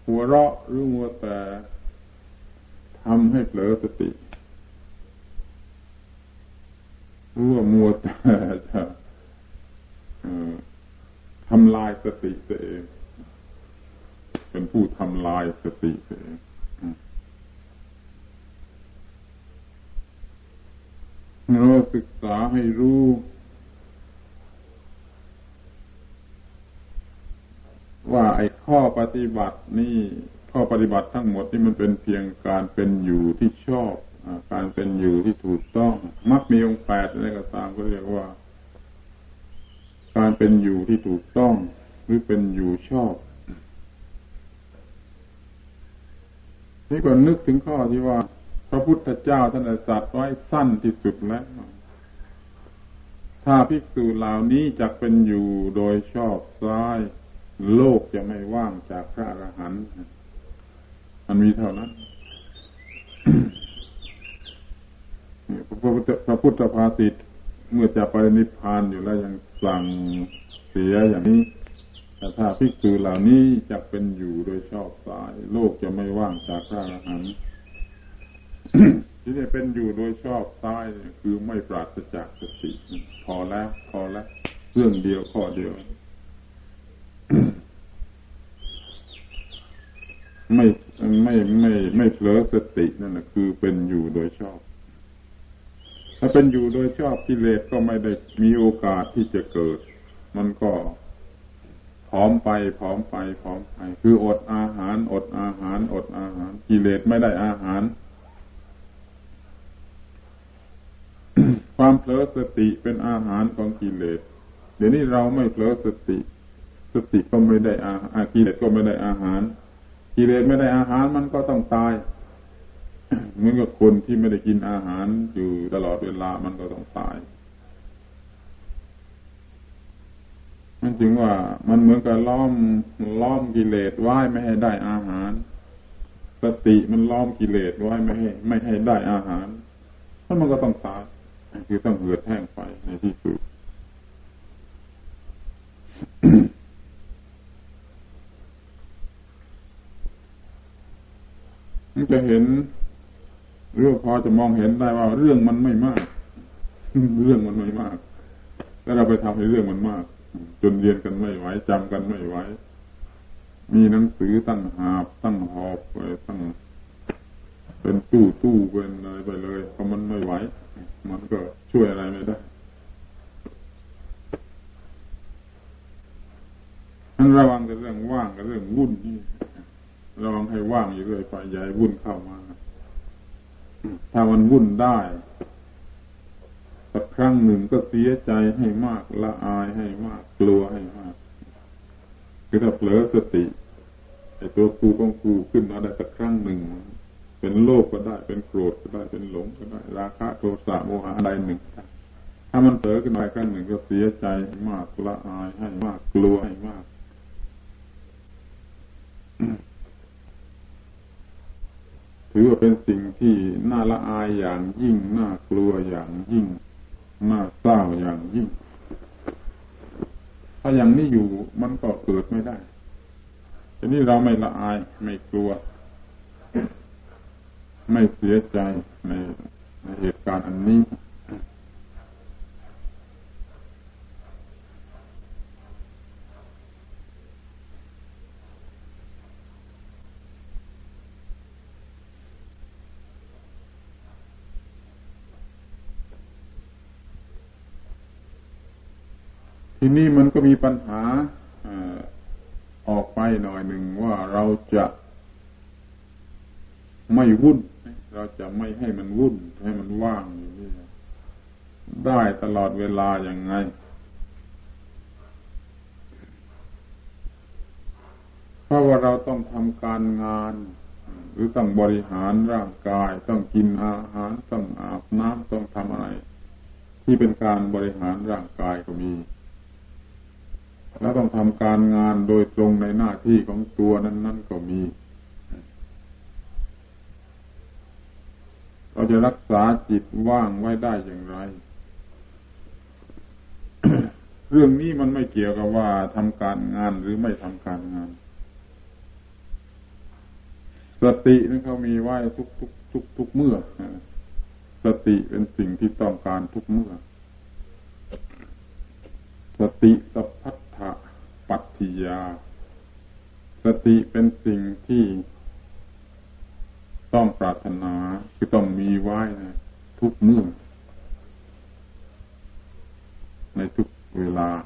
หัวเราะหรือมัวแต่ทำให้เผลอสติหรือว่ามัวแต่จะทำลายสติตัวเองเป็นผู้ทำลายสติตัวเองเราศึกษาให้รู้ว่าไอ้ข้อปฏิบัตินี่ข้อปฏิบัติทั้งหมดนี่มันเป็นเพียงการเป็นอยู่ที่ชอบการเป็นอยู่ที่ถูกต้องมักมีองค์แปดอะไรก็ตามก็เรียกว่าการเป็นอยู่ที่ถูกต้องหรือเป็นอยู่ชอบนี่ก็นึกถึงข้อที่ว่าพระพุทธเจ้าท่านตรัสไว้สั้นที่สุดแล้วถ้าภิกษุเหล่านี้จักเป็นอยู่โดยชอบซ้ายโลกจะไม่ว่างจากพระอรหันต์มันมีเท่านั้น พระพุทธพระพุทธภาษิตเมื่อจะปรินิพพานอยู่แล้วยังสั่งเสียอย่างนี้แต่ถ้าภิกษุเหล่านี้จะเป็นอยู่โดยชอบซ้ายโลกจะไม่ว่างจากพระอรหันต์ ที่นี่เป็นอยู่โดยชอบซ้ายคือไม่ปราศจากสติพอแล้วพอแล้วเรื่องเดียวข้อเดียว ไม่ไม่ไม่ไม่เผลอสตินั่นแหละคือเป็นอยู่โดยชอบถ้าเป็นอยู่โดยชอบกิเลสก็ไม่ได้มีโอกาสที่จะเกิดมันก็ผอมไปผอมไปผอมไปคืออดอาหารอดอาหารอดอาหารกิเลสไม่ได้อาหาร ความเผลอสติเป็นอาหารของกิเลสเดี๋ยวนี้เราไม่เผลอสติสติก็ไม่ได้อาหารกิเลสก็ไม่ได้อาหารกิเลสไม่ได้อาหารมันก็ต้องตายเหมือนกับคนที่ไม่ได้กินอาหารอยู่ตลอดเวลามันก็ต้องตายมันจึงว่ามันเหมือนกับล้อมล้อมกิเลสไว้ไม่ให้ได้อาหารสติมันล้อมกิเลสไว้ไม่ให้ไม่ให้ได้อาหารถ้ามันก็ต้องตายคือต้องเหือดแห้งไปในที่สุด มันจะเห็นเรื่องพอจะมองเห็นได้ว่าเรื่องมันไม่มากเรื่องมันไม่มากแล้วเราไปทำให้เรื่องมันมากจนเรียนกันไม่ไหวจำกันไม่ไหวมีหนังสือตั้งหาบตั้งหอบไปตั้งเป็นตู้ตู้เป็นอะไรไปเลยเพราะมันไม่ไหวมันก็ช่วยอะไรไม่ได้นั้นระวังกับเรื่องว่างกับเรื่องวุ่นนี่ระวังให้ว่างอยู่เรื่อยไปอย่าให้วุ่นเข้ามาถ้ามันวุ่นได้สักครั้งหนึ่งก็เสียใจให้มากละอายให้มากกลัวให้มากคือถ้าเผลอสติไอ้ตัวกูของกูขึ้นมาได้สักครั้งหนึ่งเป็นโลภก็ได้เป็นโกรธก็ได้เป็นหลงก็ได้ราคะโทสะโมหะใดหนึ่งถ้ามันเผลอขึ้นมาครั้งหนึ่งก็เสียใจให้มากละอายให้มากกลัวให้มากถือว่าเป็นสิ่งที่น่าละอายอย่างยิ่งน่ากลัวอย่างยิ่งน่าเศร้าอย่างยิ่งถ้าอย่างนี้อยู่มันก็เกิดไม่ได้ทีนี้เราไม่ละอายไม่กลัวไม่เสียใจในในเหตุการณ์อันนี้ทีนี้มันก็มีปัญหาออกไปหน่อยหนึ่งว่าเราจะไม่วุ่นเราจะไม่ให้มันวุ่นให้มันว่างอยู่นี่ได้ตลอดเวลาอย่างไงเพราะว่าเราต้องทำการงานหรือต้องบริหารร่างกายต้องกินอาหารต้องอาบน้ำต้องทำอะไรที่เป็นการบริหารร่างกายก็มีแล้วต้องทำการงานโดยตรงในหน้าที่ของตัวนั้นๆก็มีเราจะรักษาจิตว่างไว้ได้อย่างไร เรื่องนี้มันไม่เกี่ยวกับว่าทำการงานหรือไม่ทำการงานสตินั้นเขามีไว้ทุกทุกทุกทุกเมื่อสติเป็นสิ่งที่ต้องการทุกเมื่อสติสัพพัทธะปัตติยาสติเป็นสิ่งที่ต้องปรารถนาคือต้องมีไว้นะทุกเมื่อในทุกเวลา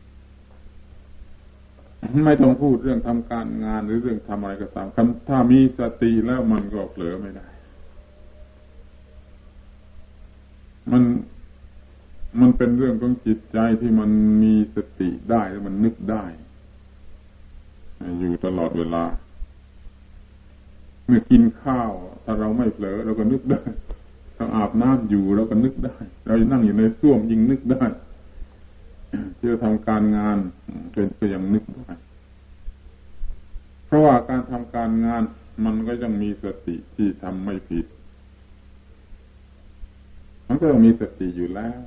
ไม่ต้องพูดเรื่องทำการงานหรือเรื่องทำอะไรก็ตามถ้ามีสติแล้วมันก็เผลอไม่ได้มันมันเป็นเรื่องของจิตใจที่มันมีสติได้แล้วมันนึกได้อยู่ตลอดเวลาเมื่อกินข้าวถ้าเราไม่เผลอเราก็นึกได้ถ้าอาบน้ำอยู่เราก็นึกได้เรานั่งอยู่ในส้วมยิ่งนึกได้ที่จะทำการงานเป็นก็ยังนึกได้เพราะว่าการทำการงานมันก็ยังมีสติที่ทำไม่ผิดมันก็ต้องมีสติอยู่แล้ว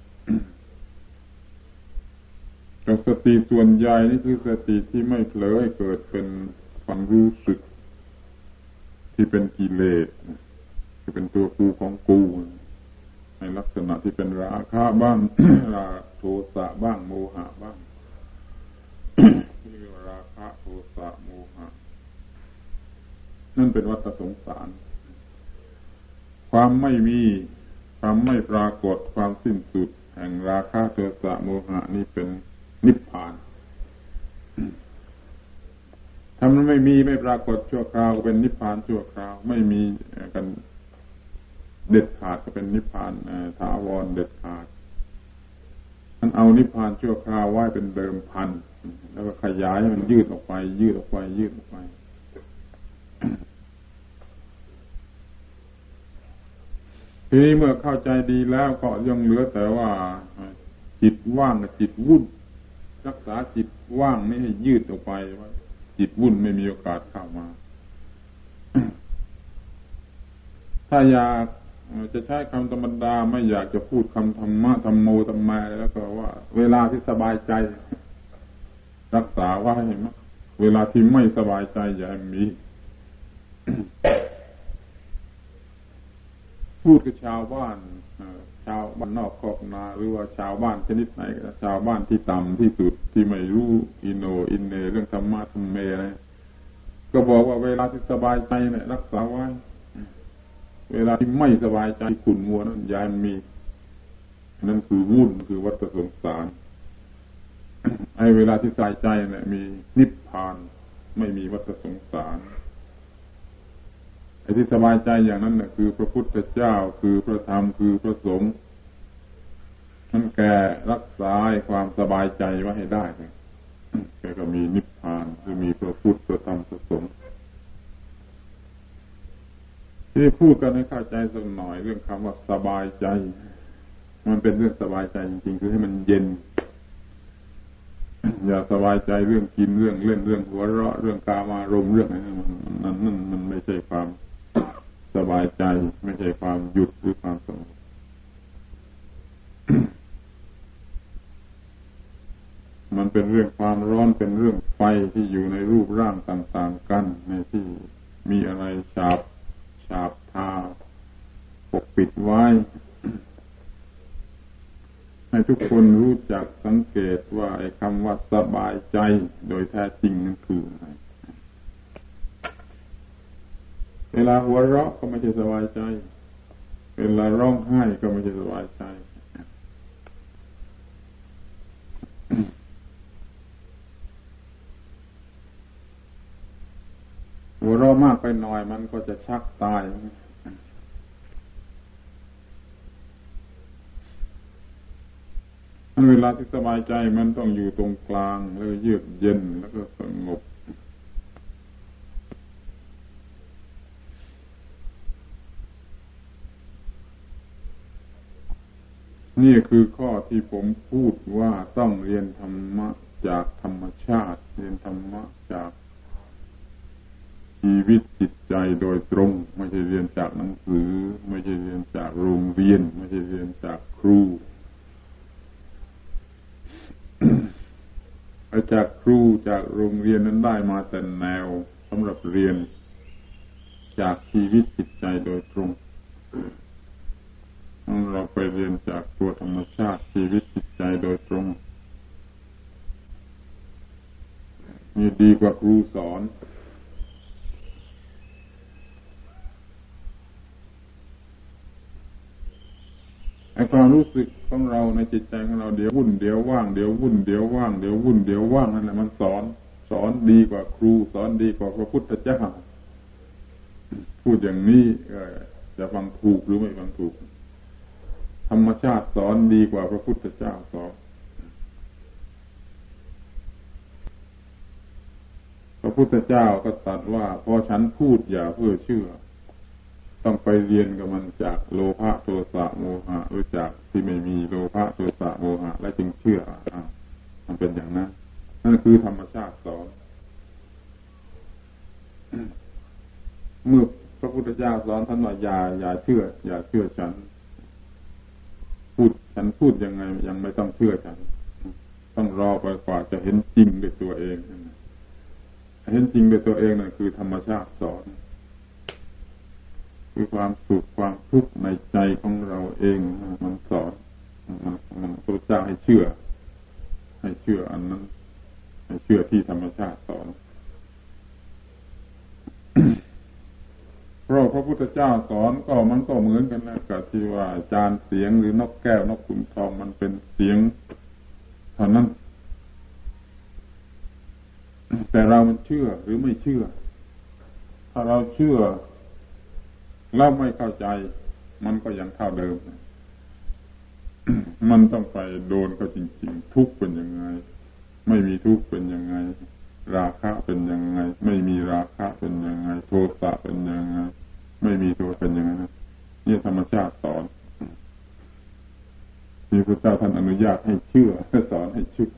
แต่สติส่วนใหญ่นี่คือสติที่ไม่เผลอให้เกิดเป็นความรู้สึกที่เป็นกิเลสที่เป็นตัวกูของกูในลักษณะที่เป็นราคะบ้าง ราโทสะบ้างโมหะบ้าง เรียกว่าราคะโทสะโมหะนั่นเป็นวัฏสงสารความไม่มีความไม่ปรากฏความสิ้นสุดแห่งราคะโทสะโมหะนี่เป็นนิพพานถ้ามันไม่มีไม่ปรากฏชั่วคราวก็เป็นนิพพานชั่วคราวไม่มีกันเด็ดขาดก็เป็นนิพพานถาวรเด็ดขาดมันเอานิพพานชั่วคราวไว้เป็นเดิมพันแล้วก็ขยายมันยืดออกไปยืดออกไปยืดออกไปทีนี้เมื่อเข้าใจดีแล้วก็ยังเหลือแต่ว่าจิตว่างกับจิตวุ่นรักษาจิตว่างไม่ให้ยืดออกไปว่าจิตวุ่นไม่มีโอกาสเข้ามาถ้าอยากจะใช้คำธรรมดาไม่อยากจะพูดคำธรรมะธรรมโมธรรมะแล้วก็ว่าเวลาที่สบายใจรักษาไว้ให้มั้ยเวลาที่ไม่สบายใจอย่าให้มี พูดกับชาวบ้านชาวบ้านนอกคอกนาหรือว่าชาวบ้านชนิดไหนชาวบ้านที่ต่ำที่สุดที่ไม่รู้อินโนอินเนเรื่องธรรมะธรรมเมอะไรก็บอกว่าเวลาที่สบายใจเนี่ยรักษาไว้เวลาที่ไม่สบายใจขุ่นมัวนั้นอย่ามีนั่นคือวุ่นคือวัฏสงสารไอ้เวลาที่สบายใจเนี่ยมีนิพพานไม่มีวัฏสงสารไอ้ที่สบายใจอย่างนั้นน่ะคือพระพุทธเจ้าคือพระธรรมคือพระสงฆ์นั่นแกรักษาความสบายใจไว้ให้ได้แกก็มีนิพพานคือมีพระพุทธพระธรรมพระสงฆ์ที่พูดกันให้เข้าใจสักหน่อยเรื่องคำว่าสบายใจมันเป็นเรื่องสบายใจจริงๆคือให้มันเย็นอย่าสบายใจเรื่องกินเรื่องเล่นเรื่องหัวเราะเรื่องกามารมณ์เรื่องอะไรนั่นนั่นมันไม่ใช่ความสบายใจไม่ใช่ความหยุดหรือความสงบมันเป็นเรื่องความร้อนเป็นเรื่องไฟที่อยู่ในรูปร่างต่างๆกันในที่มีอะไรฉาบฉาบทาปกปิดไว้ให้ทุกคนรู้จักสังเกตว่าไอ้คำว่าสบายใจโดยแท้จริงนั่นคืออะไรเวลาหัวเราะก็ไม่ใช่สบายใจเวลาร้องไห้ก็ไม่ใช่สบายใจหัวเราะมากไปหน่อยมันก็จะชักตายเวลาที่สบายใจมันต้องอยู่ตรงกลางแล้วเยือกเย็นแล้วก็สงบนี่คือข้อที่ผมพูดว่าต้องเรียนธรรมะจากธรรมชาติเรียนธรรมะจากชีวิตจิตใจโดยตรงไม่ใช่เรียนจากหนังสือไม่ใช่เรียนจากโรงเรียนไม่ใช่เรียนจากครูจากครูจากโรงเรียนนั้นได้มาแต่แนวสำหรับเรียนจากชีวิตจิตใจโดยตรงเราไปเรียนจากตัวธรรมชาติชีวิตจิตใจโดยตรงนี่ดีกว่าครูสอนไอ้ความรู้สึกของเราในจิตใจของเราเดี๋ยววุ่นเดี๋ยวว่างเดี๋ยววุ่นเดี๋ยวว่างเดี๋ยววุ่นเดี๋ยวว่างนั่นแหละมันสอนสอนดีกว่าครูสอนดีกว่าพระพุทธเจ้าพูดอย่างนี้จะฟังถูกหรือไม่ฟังถูกธรรมชาติสอนดีกว่าพระพุทธเจ้าสอนพระพุทธเจ้าก็ตรัสว่าพอฉันพูดอย่าเพ้อเชื่อต้องไปเรียนกับมันจากโลภะโทสะโมหะหรือจากที่ไม่มีโลภะโทสะโมหะและจึงเชื่ออ่ามันเป็นอย่างนั้นนั่นคือธรรมชาติสอนเมื่อพระพุทธเจ้าสอนท่านว่าอย่าอย่าเชื่ออย่าเชื่อฉันพูดฉันพูดยังไงยังไม่ต้องเชื่อฉันต้องรอไปกว่าจะเห็นจริงด้วยตัวเองเห็นจริงด้วยตัวเองนั่นคือธรรมชาติสอนคือความสุขความทุกข์ในใจของเราเองมันสอนมันมันพระเจ้าให้เชื่อให้เชื่ออันนั้นให้เชื่อที่ธรรมชาติสอน เพราะพระพุทธเจ้าสอนก็มันก็เหมือนกันนะกับที่ว่าจานเสียงหรือนกแก้วนกขุนทองมันเป็นเสียงเท่านั้นแต่เรามันเชื่อหรือไม่เชื่อถ้าเราเชื่อเราไม่เข้าใจมันก็ยังเท่าเดิม มันต้องไปโดนเขาจริงๆทุกข์เป็นยังไงไม่มีทุกข์เป็นยังไงราคะเป็นยังไงไม่มีราคะเป็นยังไงโทสะเป็นยังไงไม่มีโทสะเป็นยังไงนี่ธรรมชาติสอนที่พระเจ้าท่านอนุญาตให้เชื่อสอนให้เชื่อ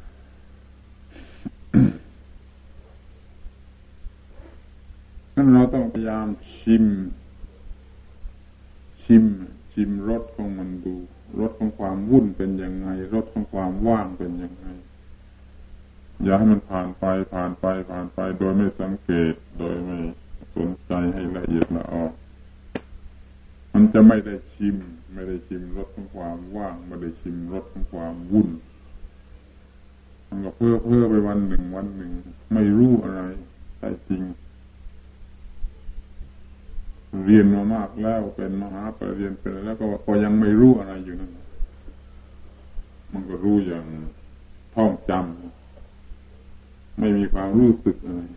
นั่นเราต้องพยายามชิมชิมชิมรสของมันดูรสของความวุ่นเป็นยังไงรสของความว่างเป็นยังไงอย่าให้มันผ่านไปผ่านไปผ่านไปโดยไม่สังเกตโดยไม่สนใจให้ละเอียดละออมันจะไม่ได้ชิมไม่ได้ชิมรสของความว่างไม่ได้ชิมรสของความวุ่นมันก็เพ้อเพ้อไปวันหนึ่งวันหนึ่งไม่รู้อะไรแต่จริงเรียนมามากแล้วเป็นมหาปริญญาเป็นแล้วก็ก็ยังไม่รู้อะไรอยู่นั่นมันก็รู้อย่างท่องจำไม่มีความรู้สึกอะไร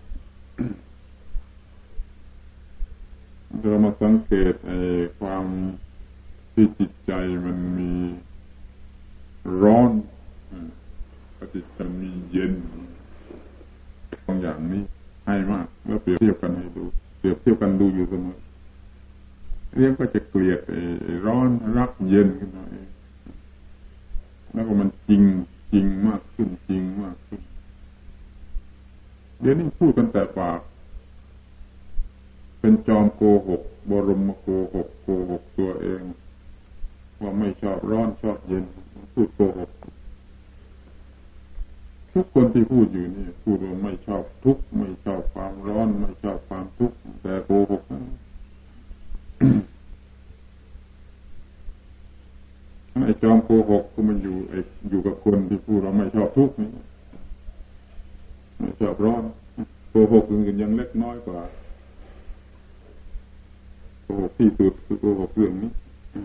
เรามาสังเกตไอ้ความที่จิตใจมันมีร้อนกับจิตใจมีเย็นบางอย่างนี้ให้มากแล้วเปรียบเทียบกันให้ดูเปรียบเทียบกันดูอยู่เสมอเรียกก็จะเกลียดไอ้ร้อนรักเย็นขึ้นมาเองแล้วก็มันจริงจริงมากขึ้นจริงมากขึ้นเดี๋ยวนี้พูดกันแต่ปากเป็นจอมโกหกบรมโกหกโกหกตัวเองว่าไม่ชอบร้อนชอบเย็นพูดโกหกทุกคนที่พูดอยู่นี่พูดว่าไม่ชอบทุกข์ไม่ชอบความร้อนไม่ชอบความทุกข์แต่โกหกนะไอ้จอมโกหกก็มันอยู่ไอ้อยู่กับคนที่พูดเราไม่ชอบทุกข์นี่ไม่ชอบร้อนโกหกอื่นยังเล็กน้อยกว่าโกหกที่สุดคือโกหกเรื่องนี้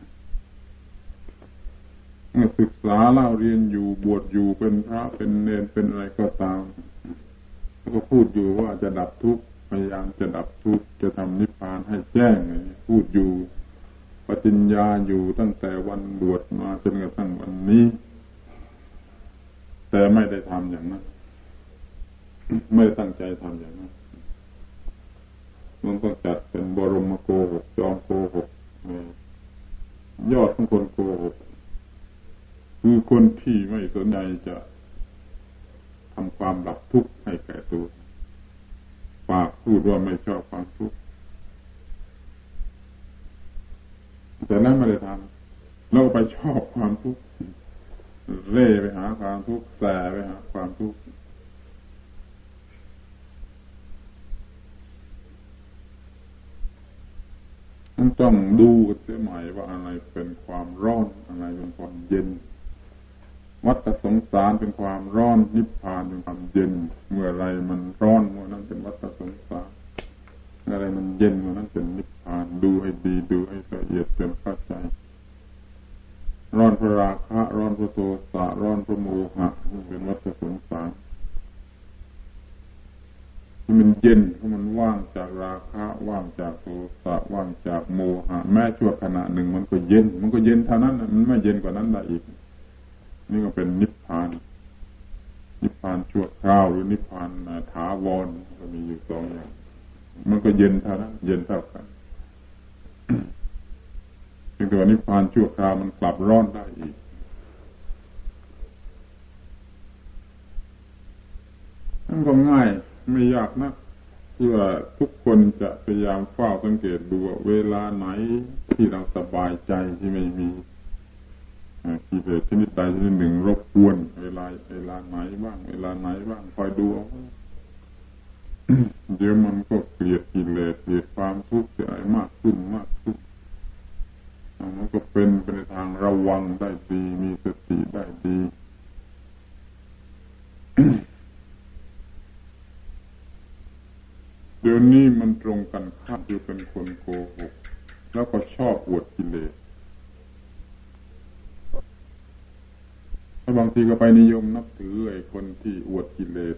เมื่อศึกษาเล่าเรียนอยู่บวชอยู่เป็นพระเป็นเณรเป็นอะไรก็ตามแล้วก็พูดอยู่ว่าจะดับทุกข์พยายามจะดับทุกข์จะทำนิพพานให้แจ้งพูดอยู่ปฏิญญาอยู่ตั้งแต่วันบวชมาจนกระทั่งวันนี้แต่ไม่ได้ทำอย่างนั้นไม่ได้ตั้งใจทำอย่างนั้นมันก็จัดเป็นบรมโกหกจอมโกหกยอดของคนโกหกคือคนที่ไม่สนใจจะทำความดับทุกข์ให้แก่ตัวปากพูดว่าไม่ชอบความทุกข์แต่นั้นไม่ได้ทำเราไปชอบความทุกข์เร่ไปหาความทุกข์แสไปหาความทุกข์มันต้องดูกันเสียใหม่ว่าอะไรเป็นความร้อนอะไรเป็นความเย็นวัฏสงสารเป็นความร้อนนิพพานเป็นความเย็นเมื่อไรมันร้อนเมื่อนั้นเป็นวัฏสงสารเมื่อไรมันเย็นเมื่อนั้นเป็นนิพพานดูให้ดีดูให้ละเอียดจนเข้าใจร้อนเพราะราคะร้อนเพราะโทสะร้อนเพราะโมหะเป็นวัฏสงสารที่มันเย็นเพราะมันว่างจากราคะว่างจากโทสะว่างจากโมหะแม้ชั่วขณะหนึ่งมันก็เย็นมันก็เย็นเท่านั้นมันไม่เย็นกว่านั้นได้อีกนี่ก็เป็นนิพพานนิพพานชั่วคราวหรือนิพพานถาวรก็มีอยู่สองอย่างมันก็เย็นเท่านั้นเย็นเท่ากันถึงแต่ว่านิพพานชั่วคราวมันกลับร้อนได้อีกนั่นก็ง่ายไม่ยากนักเพื่อทุกคนจะพยายามเฝ้าสังเกตดูเวลาไหนที่เราสบายใจที่ไม่มีกิเลสชนิดใดชนิดหนึ่งรบกวนเวลาเวลาไหนบ้างเวลาไหนบ้างคอยดูเอาเดี๋ยวมันก็เกลียดกิเลสเกลียดความทุกข์ใจมากขึ้นมากขึ้นมันก็เป็นไปในทางระวังได้ดีมีสติได้ดีเดี๋ยวนี้มันตรงกันข้ามคือเป็นคนโกหกแล้วก็ชอบอวดกิเลสถ้าบางทีก็ไปนิยมนับถือไอ้คนที่อวดกิเลส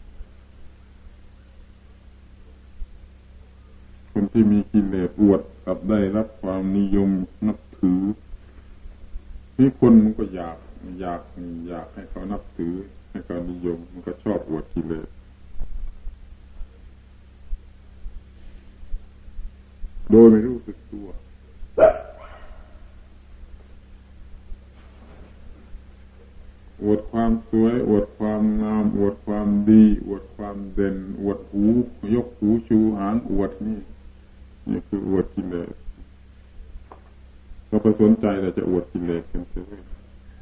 คนที่มีกิเลสอวดกับได้รับความนิยมนับถือที่คนมันก็อยากอยากอยากให้เขานับถือให้เขานิยมมันก็ชอบอวดกิเลสโดยไม่รู้สึกตัวอวดความสวยอวดความงามอวดความดีอวดความเด่นอวดหูยกหูชูหางอวดนี่นี่คืออวดกิเลสเราไปสนใจแต่จะอวดกิเลสกันเสียเลย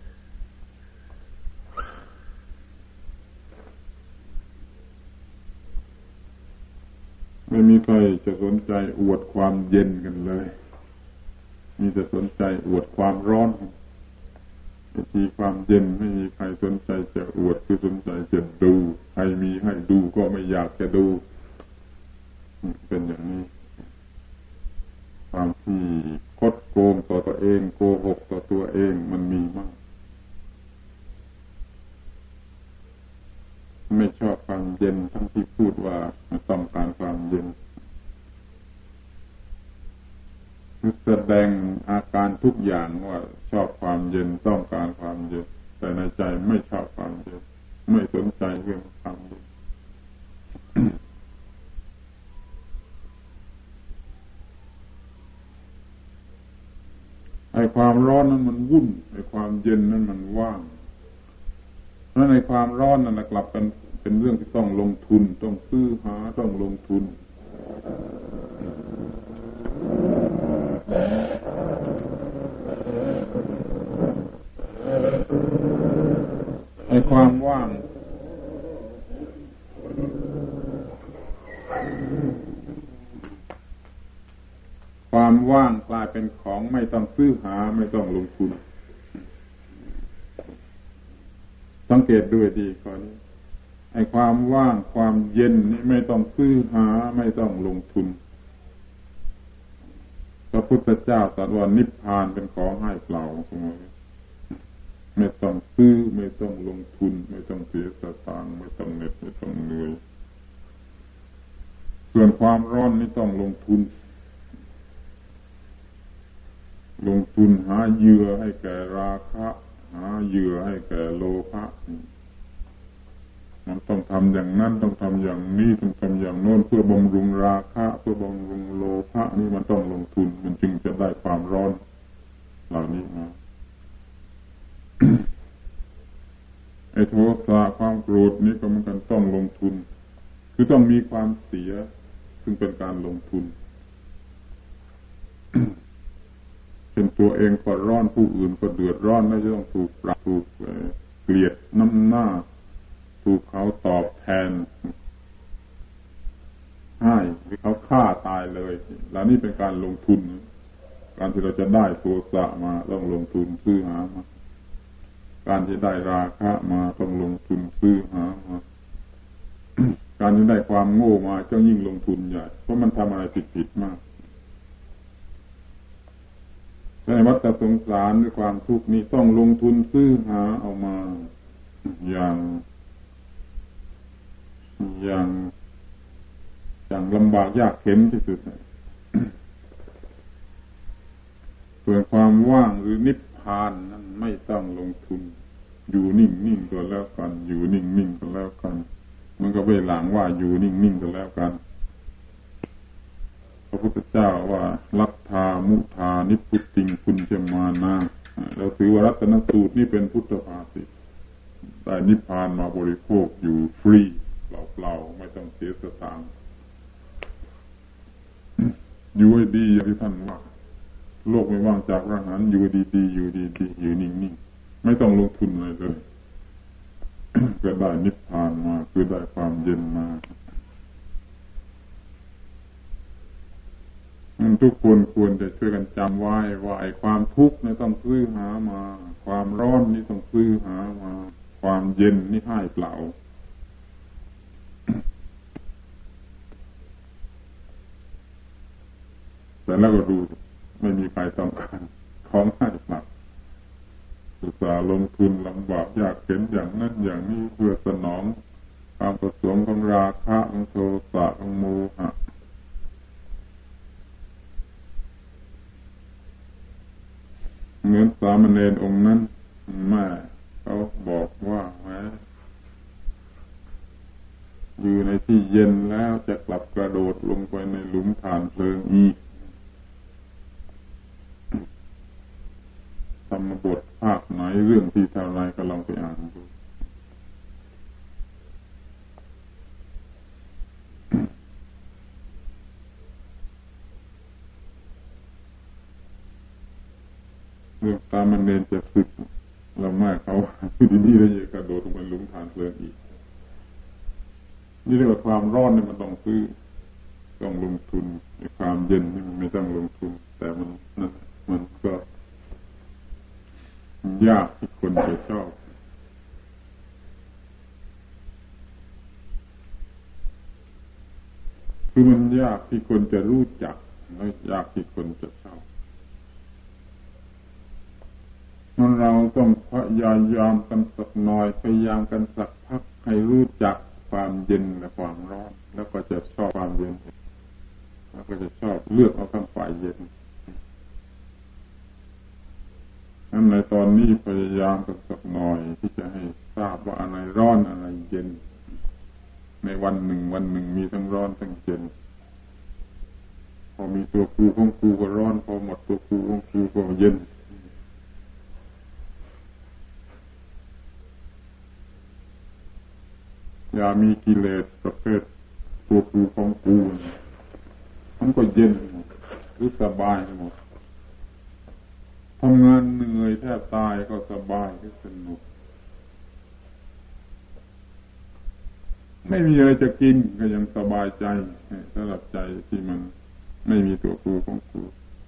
ไม่มีใครจะสนใจอวดความเย็นกันเลยมีแต่สนใจอวดความร้อนทีความเย็นไม่มีใครสนใจจะอวดคือสนใจจะดูใครมีให้ดูก็ไม่อยากจะดูเป็นอย่างนี้ความที่คดโกงต่อตัวเองโกหกต่อตัวเองมันมีมากไม่ชอบความเย็นทั้งที่พูดว่าต้องการความเย็นแสดงอาการทุกอย่างว่าชอบความเย็นต้องการความเย็นแต่ในใจไม่ชอบความเย็นไม่สนใจเรื่องความเย็น ไอ้ความร้อนนั้นมันวุ่นไอ้ความเย็นนั้นมันว่างเพราะในความร้อนนั่นกลับเป็นเป็นเรื่องที่ต้องลงทุนต้องซื้อหาต้องลงทุนไอ้ความว่างความว่างกลายเป็นของไม่ต้องซื้อหาไม่ต้องลงทุนสังเกตด้วยดีก่อนไอ้ความว่างความเย็นนี่ไม่ต้องซื้อหาไม่ต้องลงทุนพระพุทธเจ้าตรัสว่านิพพานเป็นของให้เปล่าไม่ต้องซื้อไม่ต้องลงทุนไม่ต้องเสียสตางค์ไม่ต้องเหน็ดไม่ต้องเหนื่อยส่วนความร้อนนี่ต้องลงทุนลงทุนหาเหยื่อให้แก่ราคะหาเหยื่อให้แก่โลภะมันต้องทำอย่างนั้นต้องทำอย่างนี้ต้องทำอย่างโน้นเพื่อบำรุงราคะเพื่อบำรุงโลภะนี่มันต้องลงทุนมันจึงจะได้ความร้อนเหล่านี้มา ไอ้โทสะความโกรธนี่ก็เหมือนกันต้องลงทุนคือต้องมีความเสียซึ่งเป็นการลงทุน เป็นตัวเองก็ร้อนผู้อื่นก็เดือดร้อนไม่จะต้องถูกปรับถูกเกลียดน้ำหน้าถูกเขาตอบแทนให้หรือเขาฆ่าตายเลยแล้วนี่เป็นการลงทุนการที่เราจะได้โทสะมาต้องลงทุนซื้อหามาการที่ได้ราคะมาต้องลงทุนซื้อหามาการที่ได้ความโง่มาก็ยิ่งลงทุนใหญ่เพราะมันทำอะไรผิดๆมากในวัฏสงสารด้วยความทุกข์นี้ต้องลงทุนซื้อหาเอามาอย่างอย่างอย่างลำบากยากเข็ญที่สุดส่วนความว่างหรือนิพพานนั้นไม่ต้องลงทุนอยู่นิ่งๆก็แล้วกันอยู่นิ่งๆก็แล้วกันมันก็ไม่หลังว่าอยู่นิ่งๆก็แล้วกันพระพุทธเจ้าว่าลัทธามุทานิพุติงปุญจมานาเราถือว่ารัตนสูตรนี่เป็นพุทธภาษิตได้นิพพานมาบริโภคอยู่ฟรีเปล่าๆไม่ต้องเสียสตางค์อยู่ให้ดีอย่างที่ท่านว่าโลกไม่ว่างจากร่างนั้นอยู่ดีๆอยู่ดีๆอยู่นิ่งๆไม่ต้องลงทุนอะไรเลย ก็ได้นิพพานมาคือได้ความเย็นมาทุกคนควรจะช่วยกันจำไว้ว่าไอ้ความทุกข์นี่ต้องซื้อหามาความร้อนนี่ต้องซื้อหามาความเย็นนี่ให้เปล่าแต่แล้วก็ดูไม่มีใครต้องการของให้เปล่าอุตส่าห์ลงทุนลำบากยากเข็ญอย่างนั้นอย่างนี้เพื่อสนองความประสงค์ของราคะของโทสะของโมหะเหมือนสามเณรองค์นั้นแม่เขาบอกว่าแม้อยู่ในที่เย็นแล้วจะกลับกระโดดลงไปในหลุมฐานเพลิงอีกธรรมบทภาคไหนเรื่องที่เท่าไรก็ลองไปอ่านดูเรื่องตามมันเนรจะสึกเราแม่เขาที่นี่แล้วจะกระโดดลงไปหลุมฐานเพลิงอีกนี่เรียกว่าความร้อนเนี่ยมันต้องซื้อต้องลงทุนความเย็นนี่มันไม่ต้องลงทุนแต่มันนั่นมันก็ยากที่คนจะชอบคือมันยากที่คนจะรู้จักและยากที่คนจะชอบงั้นเราต้องพยายามกันสักหน่อยพยายามกันสักพักให้รู้จักความเย็นและความร้อนแล้วก็จะชอบความเย็นแล้วก็จะชอบเลือกเอาข้างฝ่ายเย็นนั้นในตอนนี้พยายามกันสักหน่อยที่จะให้ทราบว่าอะไรร้อนอะไรเย็นในวันหนึ่งวันหนึ่งมีทั้งร้อนทั้งเย็นพอมีตัวกูของกูก็ร้อนพอหมดตัวกูของกูก็เย็นอย่ามีกิเลสประเภทตัวกูของกูมันก็เย็นหรือสบายหมดทำงานเหนื่อยแทบตายก็สบายก็สนุกไม่มีอะไรจะกินก็ยังสบายใจสำหรับใจที่มันไม่มีตัวกูของกู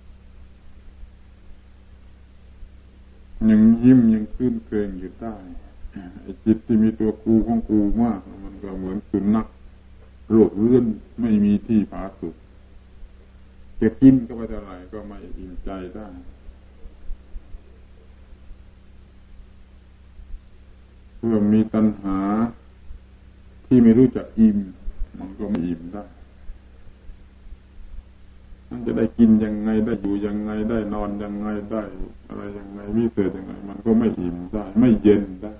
ยังยิ้มยังคืนเครงอยู่ได้ไอ้จิตที่มีตัวกูของกูมากมันก็เหมือนสุนัขโรคเรื้อนไม่มีที่ผาสุกจะกินก็ไม่เท่าไหร่ก็ไม่อิ่มใจได้เมื่อมีตัณหาที่ไม่รู้จักอิ่มมันก็ไม่อิ่มได้มันจะได้กินยังไงได้อยู่ยังไงได้นอนยังไงได้อะไรยังไงวิเศษยังไงมันก็ไม่อิ่มได้ไม่เย็นได้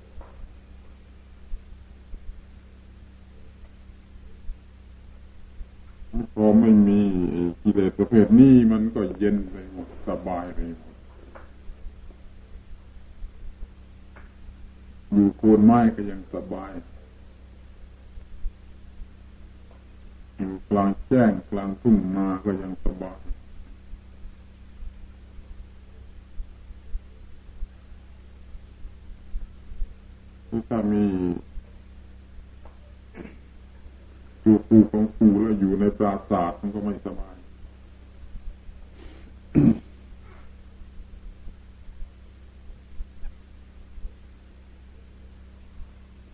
พอไม่มีกิเลสประเภทนี้มันก็เย็นไปหมดสบายไปหมดอยู่โคนไม้ก็ยังสบายอยู่กลางแจ้งกลางทุ่งนาก็ยังสบายถ้ามีตัวกูของกูแล้วอยู่ในปราสาทมันก็ไม่สบาย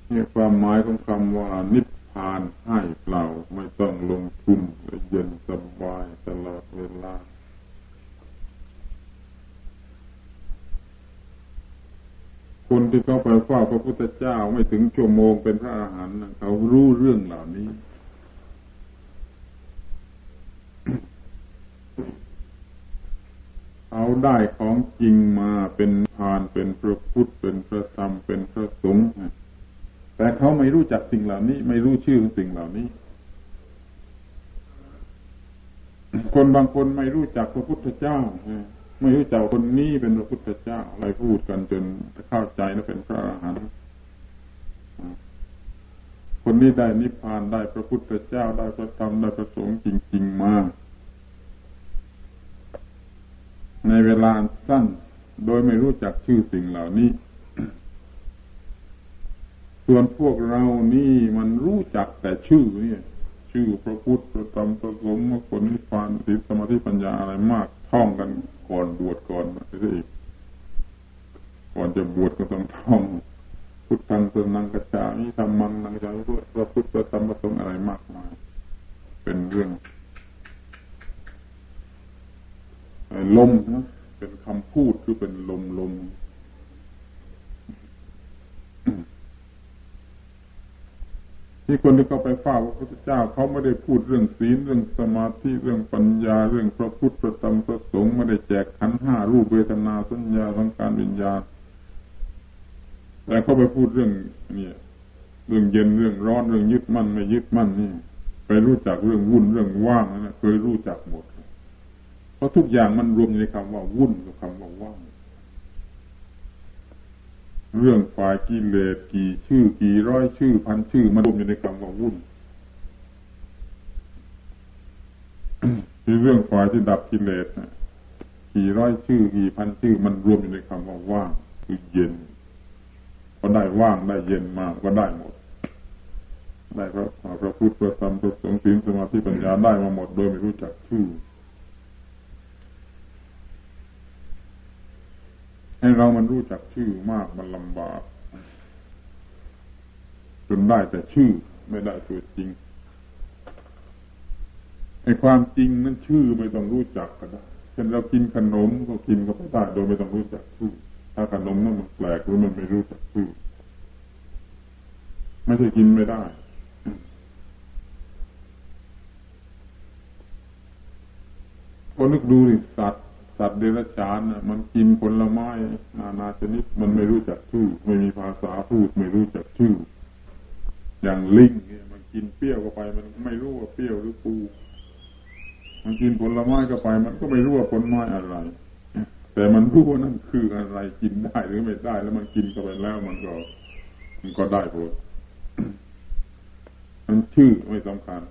นี่ความหมายของคำว่านิพพานให้เปล่าไม่ต้องลงทุนเย็นสบายตลอดเวลาคนที่เขาไปเฝ้าพระพุทธเจ้าไม่ถึงชั่วโมงเป็นพระอรหันต์เขารู้เรื่องเหล่านี้เขาได้ของจริงมาเป็นพานเป็นพระพุทธเป็นพระธรรมเป็นพระสงฆ์แต่เขาไม่รู้จักสิ่งเหล่านี้ไม่รู้ชื่อของสิ่งเหล่านี้คนบางคนไม่รู้จักพระพุทธเจ้าไม่รู้จักคนนี้เป็นพระพุทธเจ้าอะไรพูดกันจนเข้าใจนะเป็นพระอรหันต์คนนี้ได้นิพพานได้พระพุทธเจ้าได้พระธรรมได้พระสงฆ์จริงๆมาในเวลาสั้นโดยไม่รู้จักชื่อสิ่งเหล่านี้ส่วนพวกเรานี่มันรู้จักแต่ชื่อนี่ชื่อพระพุทธพระธรรมพระสงฆ์มรรคผลนิพพานศีลสมาธิปัญญาอะไรมากท่องกันก่อนบวชก่อนไม่ใช่อีกก่อนจะบวชก็ต้องท่องพุทธังสรณังคัจฉามิธัมมังนังคัจฉามิพระพุทธพระธรรมพระสงฆ์อะไรมากมายเป็นเรื่องลมนะเป็นคำพูดคือเป็นลมลมที่คนที่เขาไปเฝ้าพระพุทธเจ้าเขาไม่ได้พูดเรื่องศีลเรื่องสมาธิเรื่องปัญญาเรื่องพระพุทธพระธรรมพระสงฆ์ไม่ได้แจกขันธ์ห้ารูปเวทนาสัญญาสังขารวิญญาณแต่เขาไปพูดเรื่องนี่เรื่องเย็นเรื่องร้อนเรื่องยึดมั่นไม่ยึดมั่นนี่ไปรู้จักเรื่องวุ่นเรื่องว่างนั่นเคยรู้จักหมดเพราะทุกอย่างมันรวมอยู่ในคำว่าวุ่นกับคำว่าว่างเรื่องฝ่ายกิเลสกี่ชื่อกี่ร้อยชื่อพันชื่อมันรวมอยู่ในคำว่าวุ่นที่เรื่องฝ่ายที่ดับกิเลสกี่ร้อยชื่อกี่พันชื่อมันรวมอยู่ในคำว่าว่างคือเย็นก็ได้ว่างได้เย็นมาก็ได้หมดได้พระพระพุทธพระธรรมพระสงฆ์ศีลสมาธิปัญญาได้มาหมดโดยไม่รู้จักชื่อให้เรามันรู้จักชื่อมากมันลำบากจนได้แต่ชื่อไม่ได้ตัวจริงไอ้ความจริงนั้นชื่อไม่ต้องรู้จักก็ได้เช่นเรากินขนมก็กินก็ไม่ได้โดยไม่ต้องรู้จักชื่อถ้าขนมนั้นมันแปลกหรือมันไม่รู้จักชื่อไม่ใช่กินไม่ได้ก็นึกดูดิสัตว์สัตว์เดรัจฉานน่ะมันกินผลไม้นานาชนิดมันไม่รู้จักชื่อไม่มีภาษาพูดไม่รู้จักชื่ออย่างลิงเนี่ยมันกินเปรี้ยวเข้าไปมันไม่รู้ว่าเปรี้ยวหรือปูมันกินผลไม้เข้าไปมันก็ไม่รู้ว่าผลไม้อะไรแต่มันรู้ว่านั่นคืออะไรกินได้หรือไม่ได้แล้วมันกินเข้าไปแล้วมันก็มันก็ได้ผลมันชื่อไม่สำคัญ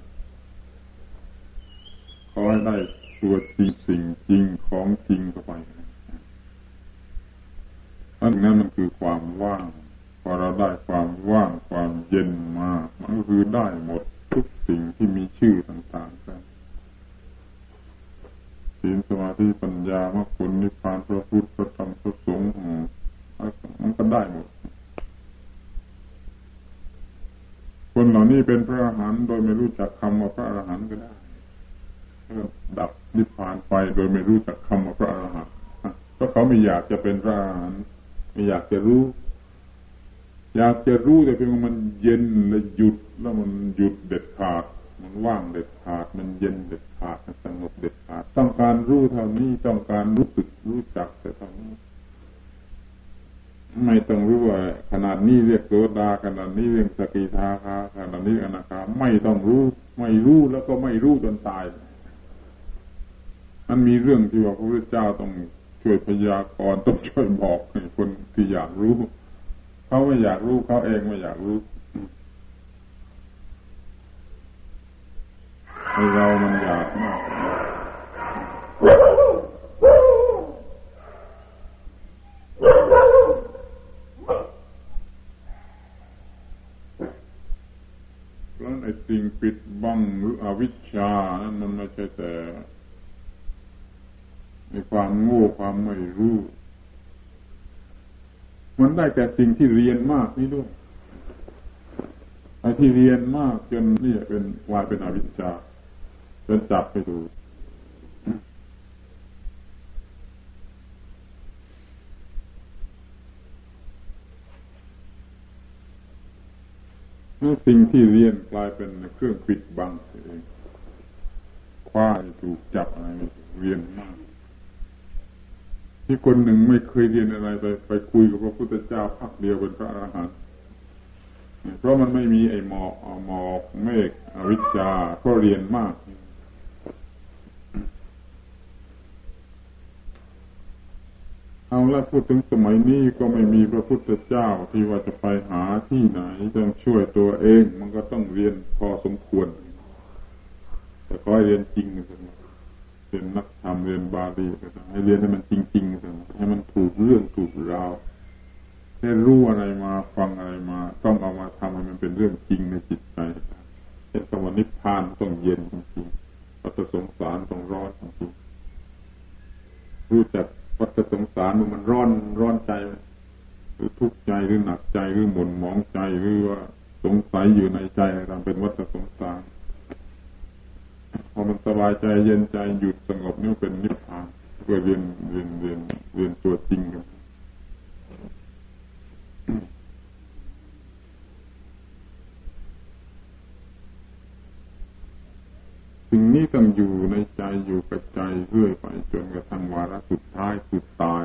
ขอให้ได้ตัวจริงสิ่งจริงของจริงเข้าไปอันนั้นมันคือความว่างพอเราได้ความว่างความเย็นมามันก็คือได้หมดทุกสิ่งที่มีชื่อต่างๆกันศีลสมาธิปัญญามรรคผลนิพพานพระพุทธพระธรรมพระสงฆ์มันก็ได้หมดคนเหล่านี้เป็นพระอรหันต์โดยไม่รู้จักคำว่าพระอรหันต์ก็ได้ดับนิพพานไปโดยไม่รู้จักคำว่าพระอรหันต์เพราะเขาไม่อยากจะเป็นพระอรหันต์ไม่อยากจะรู้อยากจะรู้แต่เพียงว่ามันเย็นและหยุดแล้วมันหยุดเด็ดขาดมันว่างเด็ดขาดมันเย็นเด็ดขาดมันสงบเด็ดขาดต้องการรู้เท่านี้ต้องการรู้สึกรู้จักแต่เท่านี้ไม่ต้องรู้ว่าขนาดนี้เรียกโสดาขนาดนี้เรียกสกิทาคาขนาดนี้อนาคาไม่ต้องรู้ไม่รู้แล้วก็ไม่รู้จนตายมันมีเรื่องที่ว่าพระพุทธเจ้าต้องช่วยพยากรณ์ต้องช่วยบอกให้คนที่อยากรู้เขาไม่อยากรู้เขาเองไม่อยากรู้ให้เรามันอยากมากแล้วไอ้สิ่งปิดบังหรืออวิชชานั้นมันไม่ใช่แต่ในความโง่ความไม่รู้มันได้แต่สิ่งที่เรียนมากนี่ด้วยอ้ที่เรียนมากจนนี่เป็นกลายเป็นอวิชชาจนจับไม่ถูกสิ่งที่เรียนกลายเป็นเครื่องปิดบังเองคว้าถูกจับอะไรเรียนมากที่คนหนึ่งไม่เคยเรียนอะไรไปไปคุยกับพระพุทธเจ้าพักเดียวเป็นพระอรหันต์เพราะมันไม่มีไอ้หมอกหมอกเมฆอวิชชาเพราะเรียนมากเอาละพูดถึงสมัยนี้ก็ไม่มีพระพุทธเจ้าที่ว่าจะไปหาที่ไหนต้องช่วยตัวเองมันก็ต้องเรียนพอสมควรแต่ขอให้เรียนจริงนะเรียนนักธรรมเรียนบาลีให้เรียนให้มันจริงๆนะให้มันถูกเรื่องถูกราวให้รู้อะไรมาฟังอะไรมาต้องเอามาทำให้มันเป็นเรื่องจริงในจิตใจเช่นคำว่านิพพานต้องเย็นจริงๆวัฏสงสารต้องร้อนจริงๆรู้จักวัฏสงสารมันร้อนร้อนใจหรือทุกข์ใจหรือหนักใจหรือหม่นหมองใจหรือว่าสงสัยอยู่ในใจทำเป็นวัฏสงสารพอมันสบายใจเย็นใจหยุดสงบนี่เป็นนิพพานเพื่อเรียนเรียนเรียนเรียนตัวจริงกันสิ่งนี้ต้องอยู่ในใจอยู่กับใจเรื่อยไปจนกระทั่งวาระสุดท้ายคือตาย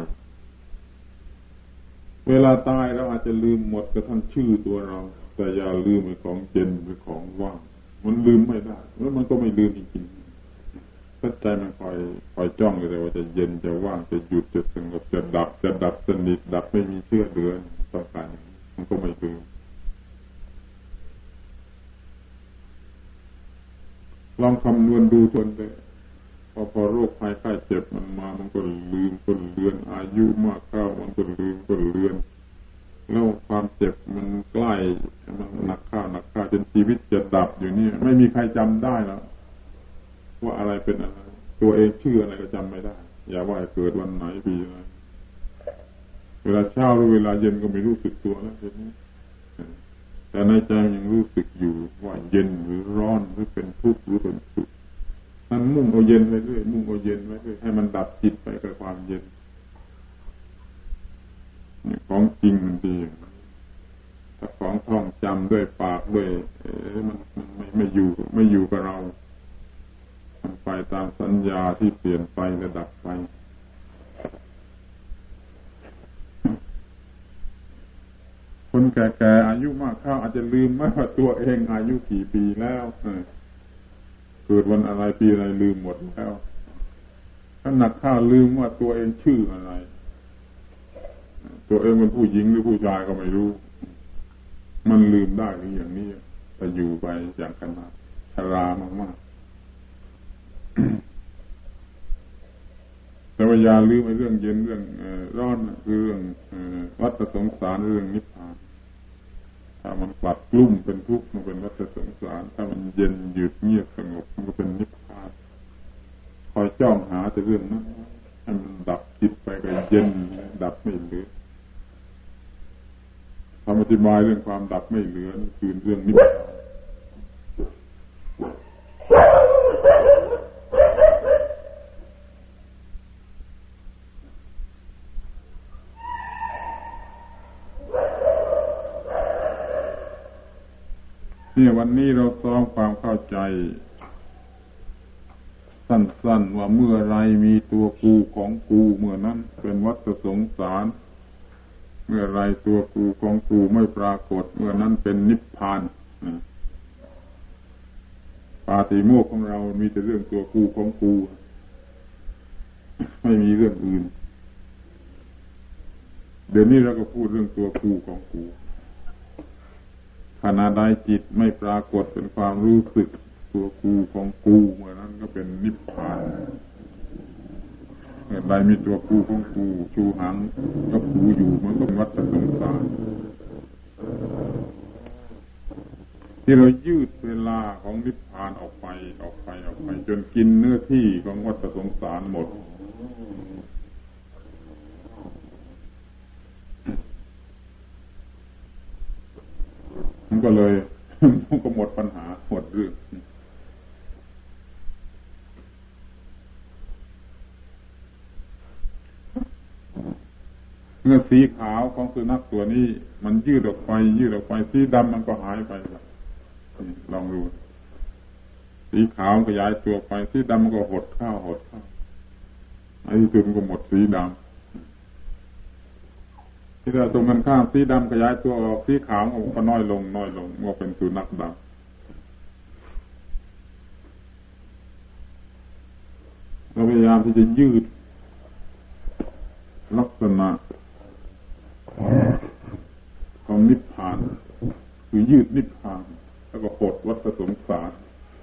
เวลาตายเราอาจจะลืมหมดกระทั่งชื่อตัวเราแต่อย่าลืมไอ้ของเย็นหรือของว่างมันลืมไม่ได้แล้วมันก็ไม่ลืมจริงๆถ้าใจมันคอยคอยจ้องเลยว่าจะเย็นจะว่างจะหยุดจะสงบจะดับจะดับสนิทดับไม่มีเชื้อเดือนต้องการมันก็ไม่ลืมลองคำนวณดูทวนเลยพอพอโรคภัยไข้เจ็บมันมามันก็ลืมก็เลือนอายุมากเข้ามันก็ลืมก็เลือนแล้วความเจ็บมันใกล้มันหนักข้าวหนักข้าวจนชีวิตจะดับอยู่นี่ไม่มีใครจำได้แล้วว่าอะไรเป็นอะไรตัวเองชื่ออะไรก็จำไม่ได้อย่าว่าเกิดวันไหนปีอะไรเวลาเช้าหรือเวลาเย็นก็ไม่รู้สึกตัวแล้วเห็นไหมแต่ในใจยังรู้สึกอยู่ว่าเย็นหรือร้อนหรือเป็นทุกข์หรือเป็นสุขนั่นมุ่งเอาเย็นไปเรื่อยมุ่งเอาเย็นไปเรื่อยให้มันดับจิตไปกับความเย็นนี่ของจริงมันดีถ้าของท่องจำด้วยปากด้วยมันมันไม่ไม่อยู่ไม่อยู่กับเรามันไปตามสัญญาที่เปลี่ยนไประดับไปคนแก่ๆอายุมากเข้าอาจจะลืมว่าตัวเองอายุกี่ปีแล้วเกิดวันอะไรปีอะไรลืมหมดแล้วถ้าหนักข้าลืมว่าตัวเองชื่ออะไรตัวเองเป็นผู้หญิงหรือผู้ชายก็ไม่รู้มันลืมได้หรืออย่างนี้แต่อยู่ไปอย่างขนาดชรามากๆแต่ว่าอย่าลืมไอ้เรื่องเย็นเรื่องร้อนเรื่องวัฏสงสารเรื่องนิพพานถ้ามันกลัดกลุ้มเป็นทุกข์มันเป็นวัฏสงสารถ้ามันเย็นหยุดเงียบสงบมันก็เป็นนิพพานคอยจ้องหาแต่เรื่องนั้นให้มันดับจิตไปก็เย็นดับไม่เหลือคำอธิบายเรื่องความดับไม่เหลือนั่นคือเรื่องนิพพานเนี่ยวันนี้เราซ้อมความเข้าใจสั้นๆว่าเมื่อไรมีตัวกูของกูเมื่อนั้นเป็นวัฏสงสารเมื่อไรตัวกูของกูไม่ปรากฏเมื่อนั้นเป็นนิพพานปาฏิโมกข์ของเรามีแต่เรื่องตัวกูของกูไม่มีเรื่องอื่นเดี๋ยวนี้เราก็พูดเรื่องตัวกูของกูขณะใดจิตไม่ปรากฏเป็นความรู้สึกตัวกูของกูเมื่อนั้นก็เป็นนิพพานเมื่อใดมีตัวกูของกูชูหังก็กูอยู่มันก็วัฏสงสารที่เรายืดเวลาของนิพพานออกไปออกไปออกไปจนกินเนื้อที่ของวัฏสงสารหมดมันก็เลยก็หมดปัญหาหมดเรื่องเมื่อสีขาวของสุนัขตัวนี้มันยืดออกไปยืดออกไปสีดำมันก็หายไปลองดูสีขาวขยายตัวไปสีดำมันก็หดเข้าหดเข้าไอ้ตัวมันก็หมดสีดำที่เราตรงกันข้ามสีดำขยายตัวออกสีขาวก็น้อยลงน้อยลงมันเป็นสุนัขดำเราพยายามที่จะยืดลักษณะของนิพพานคือยืดนิพพานแล้วก็หดวัฏสงสาร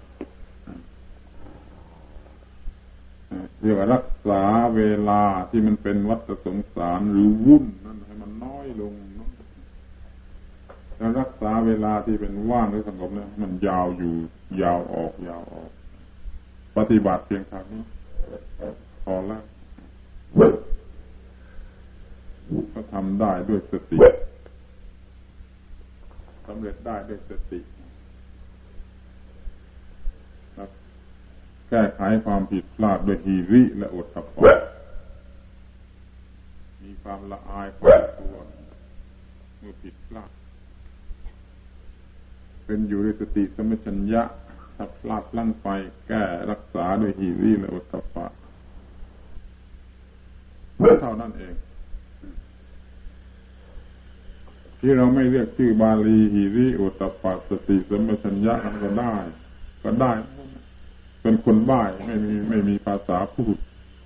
เรียกว่ารักษาเวลาที่มันเป็นวัฏสงสารหรือวุ่นนั่นให้มันน้อยลงแล้วรักษาเวลาที่เป็นว่างหรือสงบเนี่ยมันยาวอยู่ยาวออกยาวออกปฏิบัติเพียงเท่านี้พอแล้วก็ทำได้ด้วยสติสำเร็จได้ด้วยสติแก้ไขความผิดพลาดด้วยฮีริและโอตตัปปะมีความละอายความตัวเมื่อผิดพลาดเป็นอยู่ด้วยสติสัมปชัญญะถ้าพลาดพลั้งไปแก้รักษาด้วยฮีริและโอตตัปปะเท่านั้นเองที่เราไม่เรียกชื่อบาลีหิริโอตตัปปะสติสัมปชัญญะนั้นก็ได้ก็ได้เป็นคนบ้าไม่มีไม่มีภาษาพูด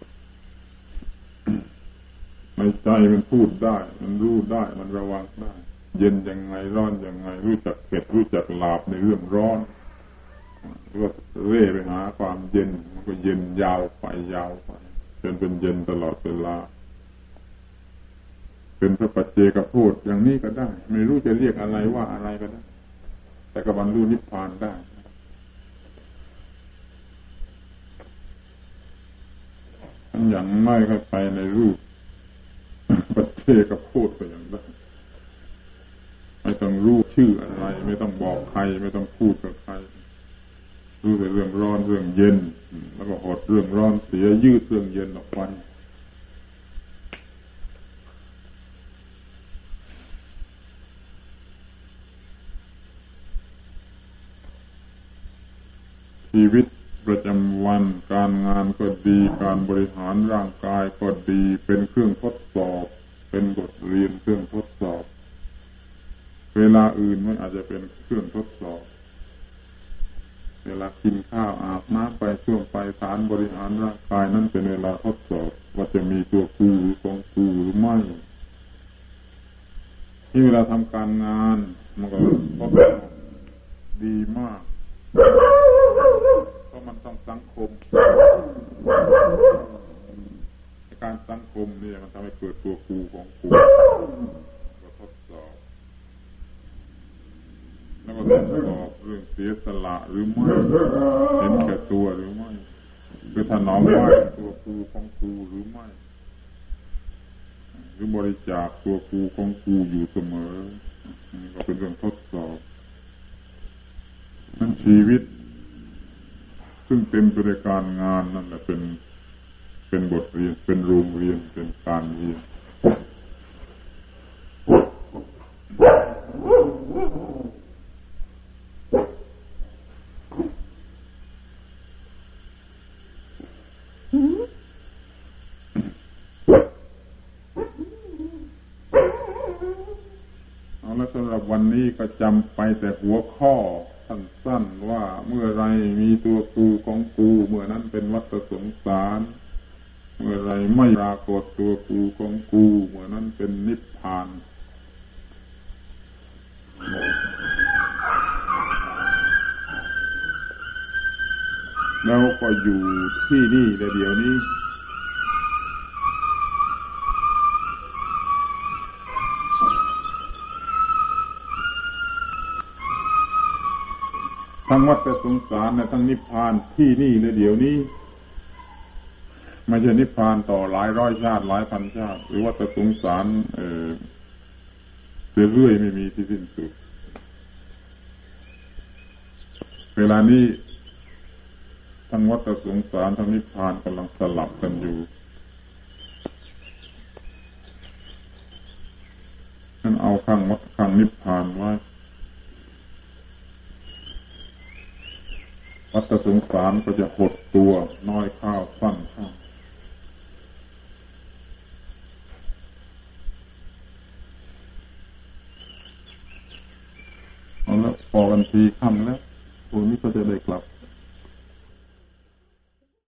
ในใจมันพูดได้มันรู้ได้มันระวังได้เย็นยังไงร้อนยังไงรู้จักเผ็ดรู้จักหลาบในเรื่องร้อนก็เร่ไปหาความเย็นมันก็เย็นยาวไปยาวไปจนเป็นเย็นตลอดเวลาเป็นพระปัจเจกพูดอย่างนี้ก็ได้ไม่รู้จะเรียกอะไรว่าอะไรก็ได้แต่ก็บรรลุนิพพานได้อย่างไม่เข้าไปในรูปปัจเจกพูดไปอย่างนั้นไม่ต้องรู้ชื่ออะไรไม่ต้องบอกใครไม่ต้องพูดกับใครรู้แต่เรื่องร้อนเรื่องเย็นแล้วก็หดเรื่องร้อนเสียยืดเรื่องเย็นออกไปชีวิตประจำวันการงานก็ดีการบริหารร่างกายก็ดีเป็นเครื่องทดสอบเป็นบทเรียนเครื่องทดสอบเวลาอื่นมันอาจจะเป็นเครื่องทดสอบเวลากินข้าวอาบน้ำไปช่วงไปฐานบริหารร่างกายนั้นเป็นเวลาทดสอบว่าจะมีตัวกูหรือของกูหรือไม่ที่เวลาทำการงานมันก็ทดสอบดีมากเพราะมันต้องสังคมการสังคมนี่มันทำให้เกิดตัวกูของกูก็ทดสอบแล้วก็ทดสอบเรื่องเสียสละหรือไม่เห็นแก่ตัวหรือไม่คือถนอมไหวตัวกูของกูหรือไม่หรือบริจาคตัวกูของกูอยู่เสมอก็เป็นเรื่องทดสอบนั่นชีวิตซึ่งเป็นบริการงานนั่นแหละเป็นเป็นบทเรียนเป็นโรงเรียนเป็นการเรียนเอาละสำหรับวันนี้ก็จำไปแต่หัวข้อสั้นๆว่าเมื่อไรมีตัวกูของกูเมื่อนั้นเป็นวัฏสงสารเมื่อไรไม่ปรากฏตัวกูของกูเมื่อนั้นเป็นนิพพานแล้วก็อยู่ที่นี่แต่เดี๋ยวนี้ทั้งวัฏสงสารและทั้งนิพพานที่นี่และเดี๋ยวนี้ไม่ใช่นิพพานต่อหลายร้อยชาติหลายพันชาติหรือวัฏสงสารเอ่อเรื่อยๆไม่มีที่สิ้นสุดเวลานี้ทั้งวัฏสงสารทั้งนิพพานกำลังสลับกันอยู่นั่นเอาข้างวัฏข้างนิพพานไว้วัฏสงสารก็จะหดตัวน้อยข้าวสั้นข้าวเอาละพอกันทีค่ำแล้วพรุ่งนี้ก็จะได้กลับ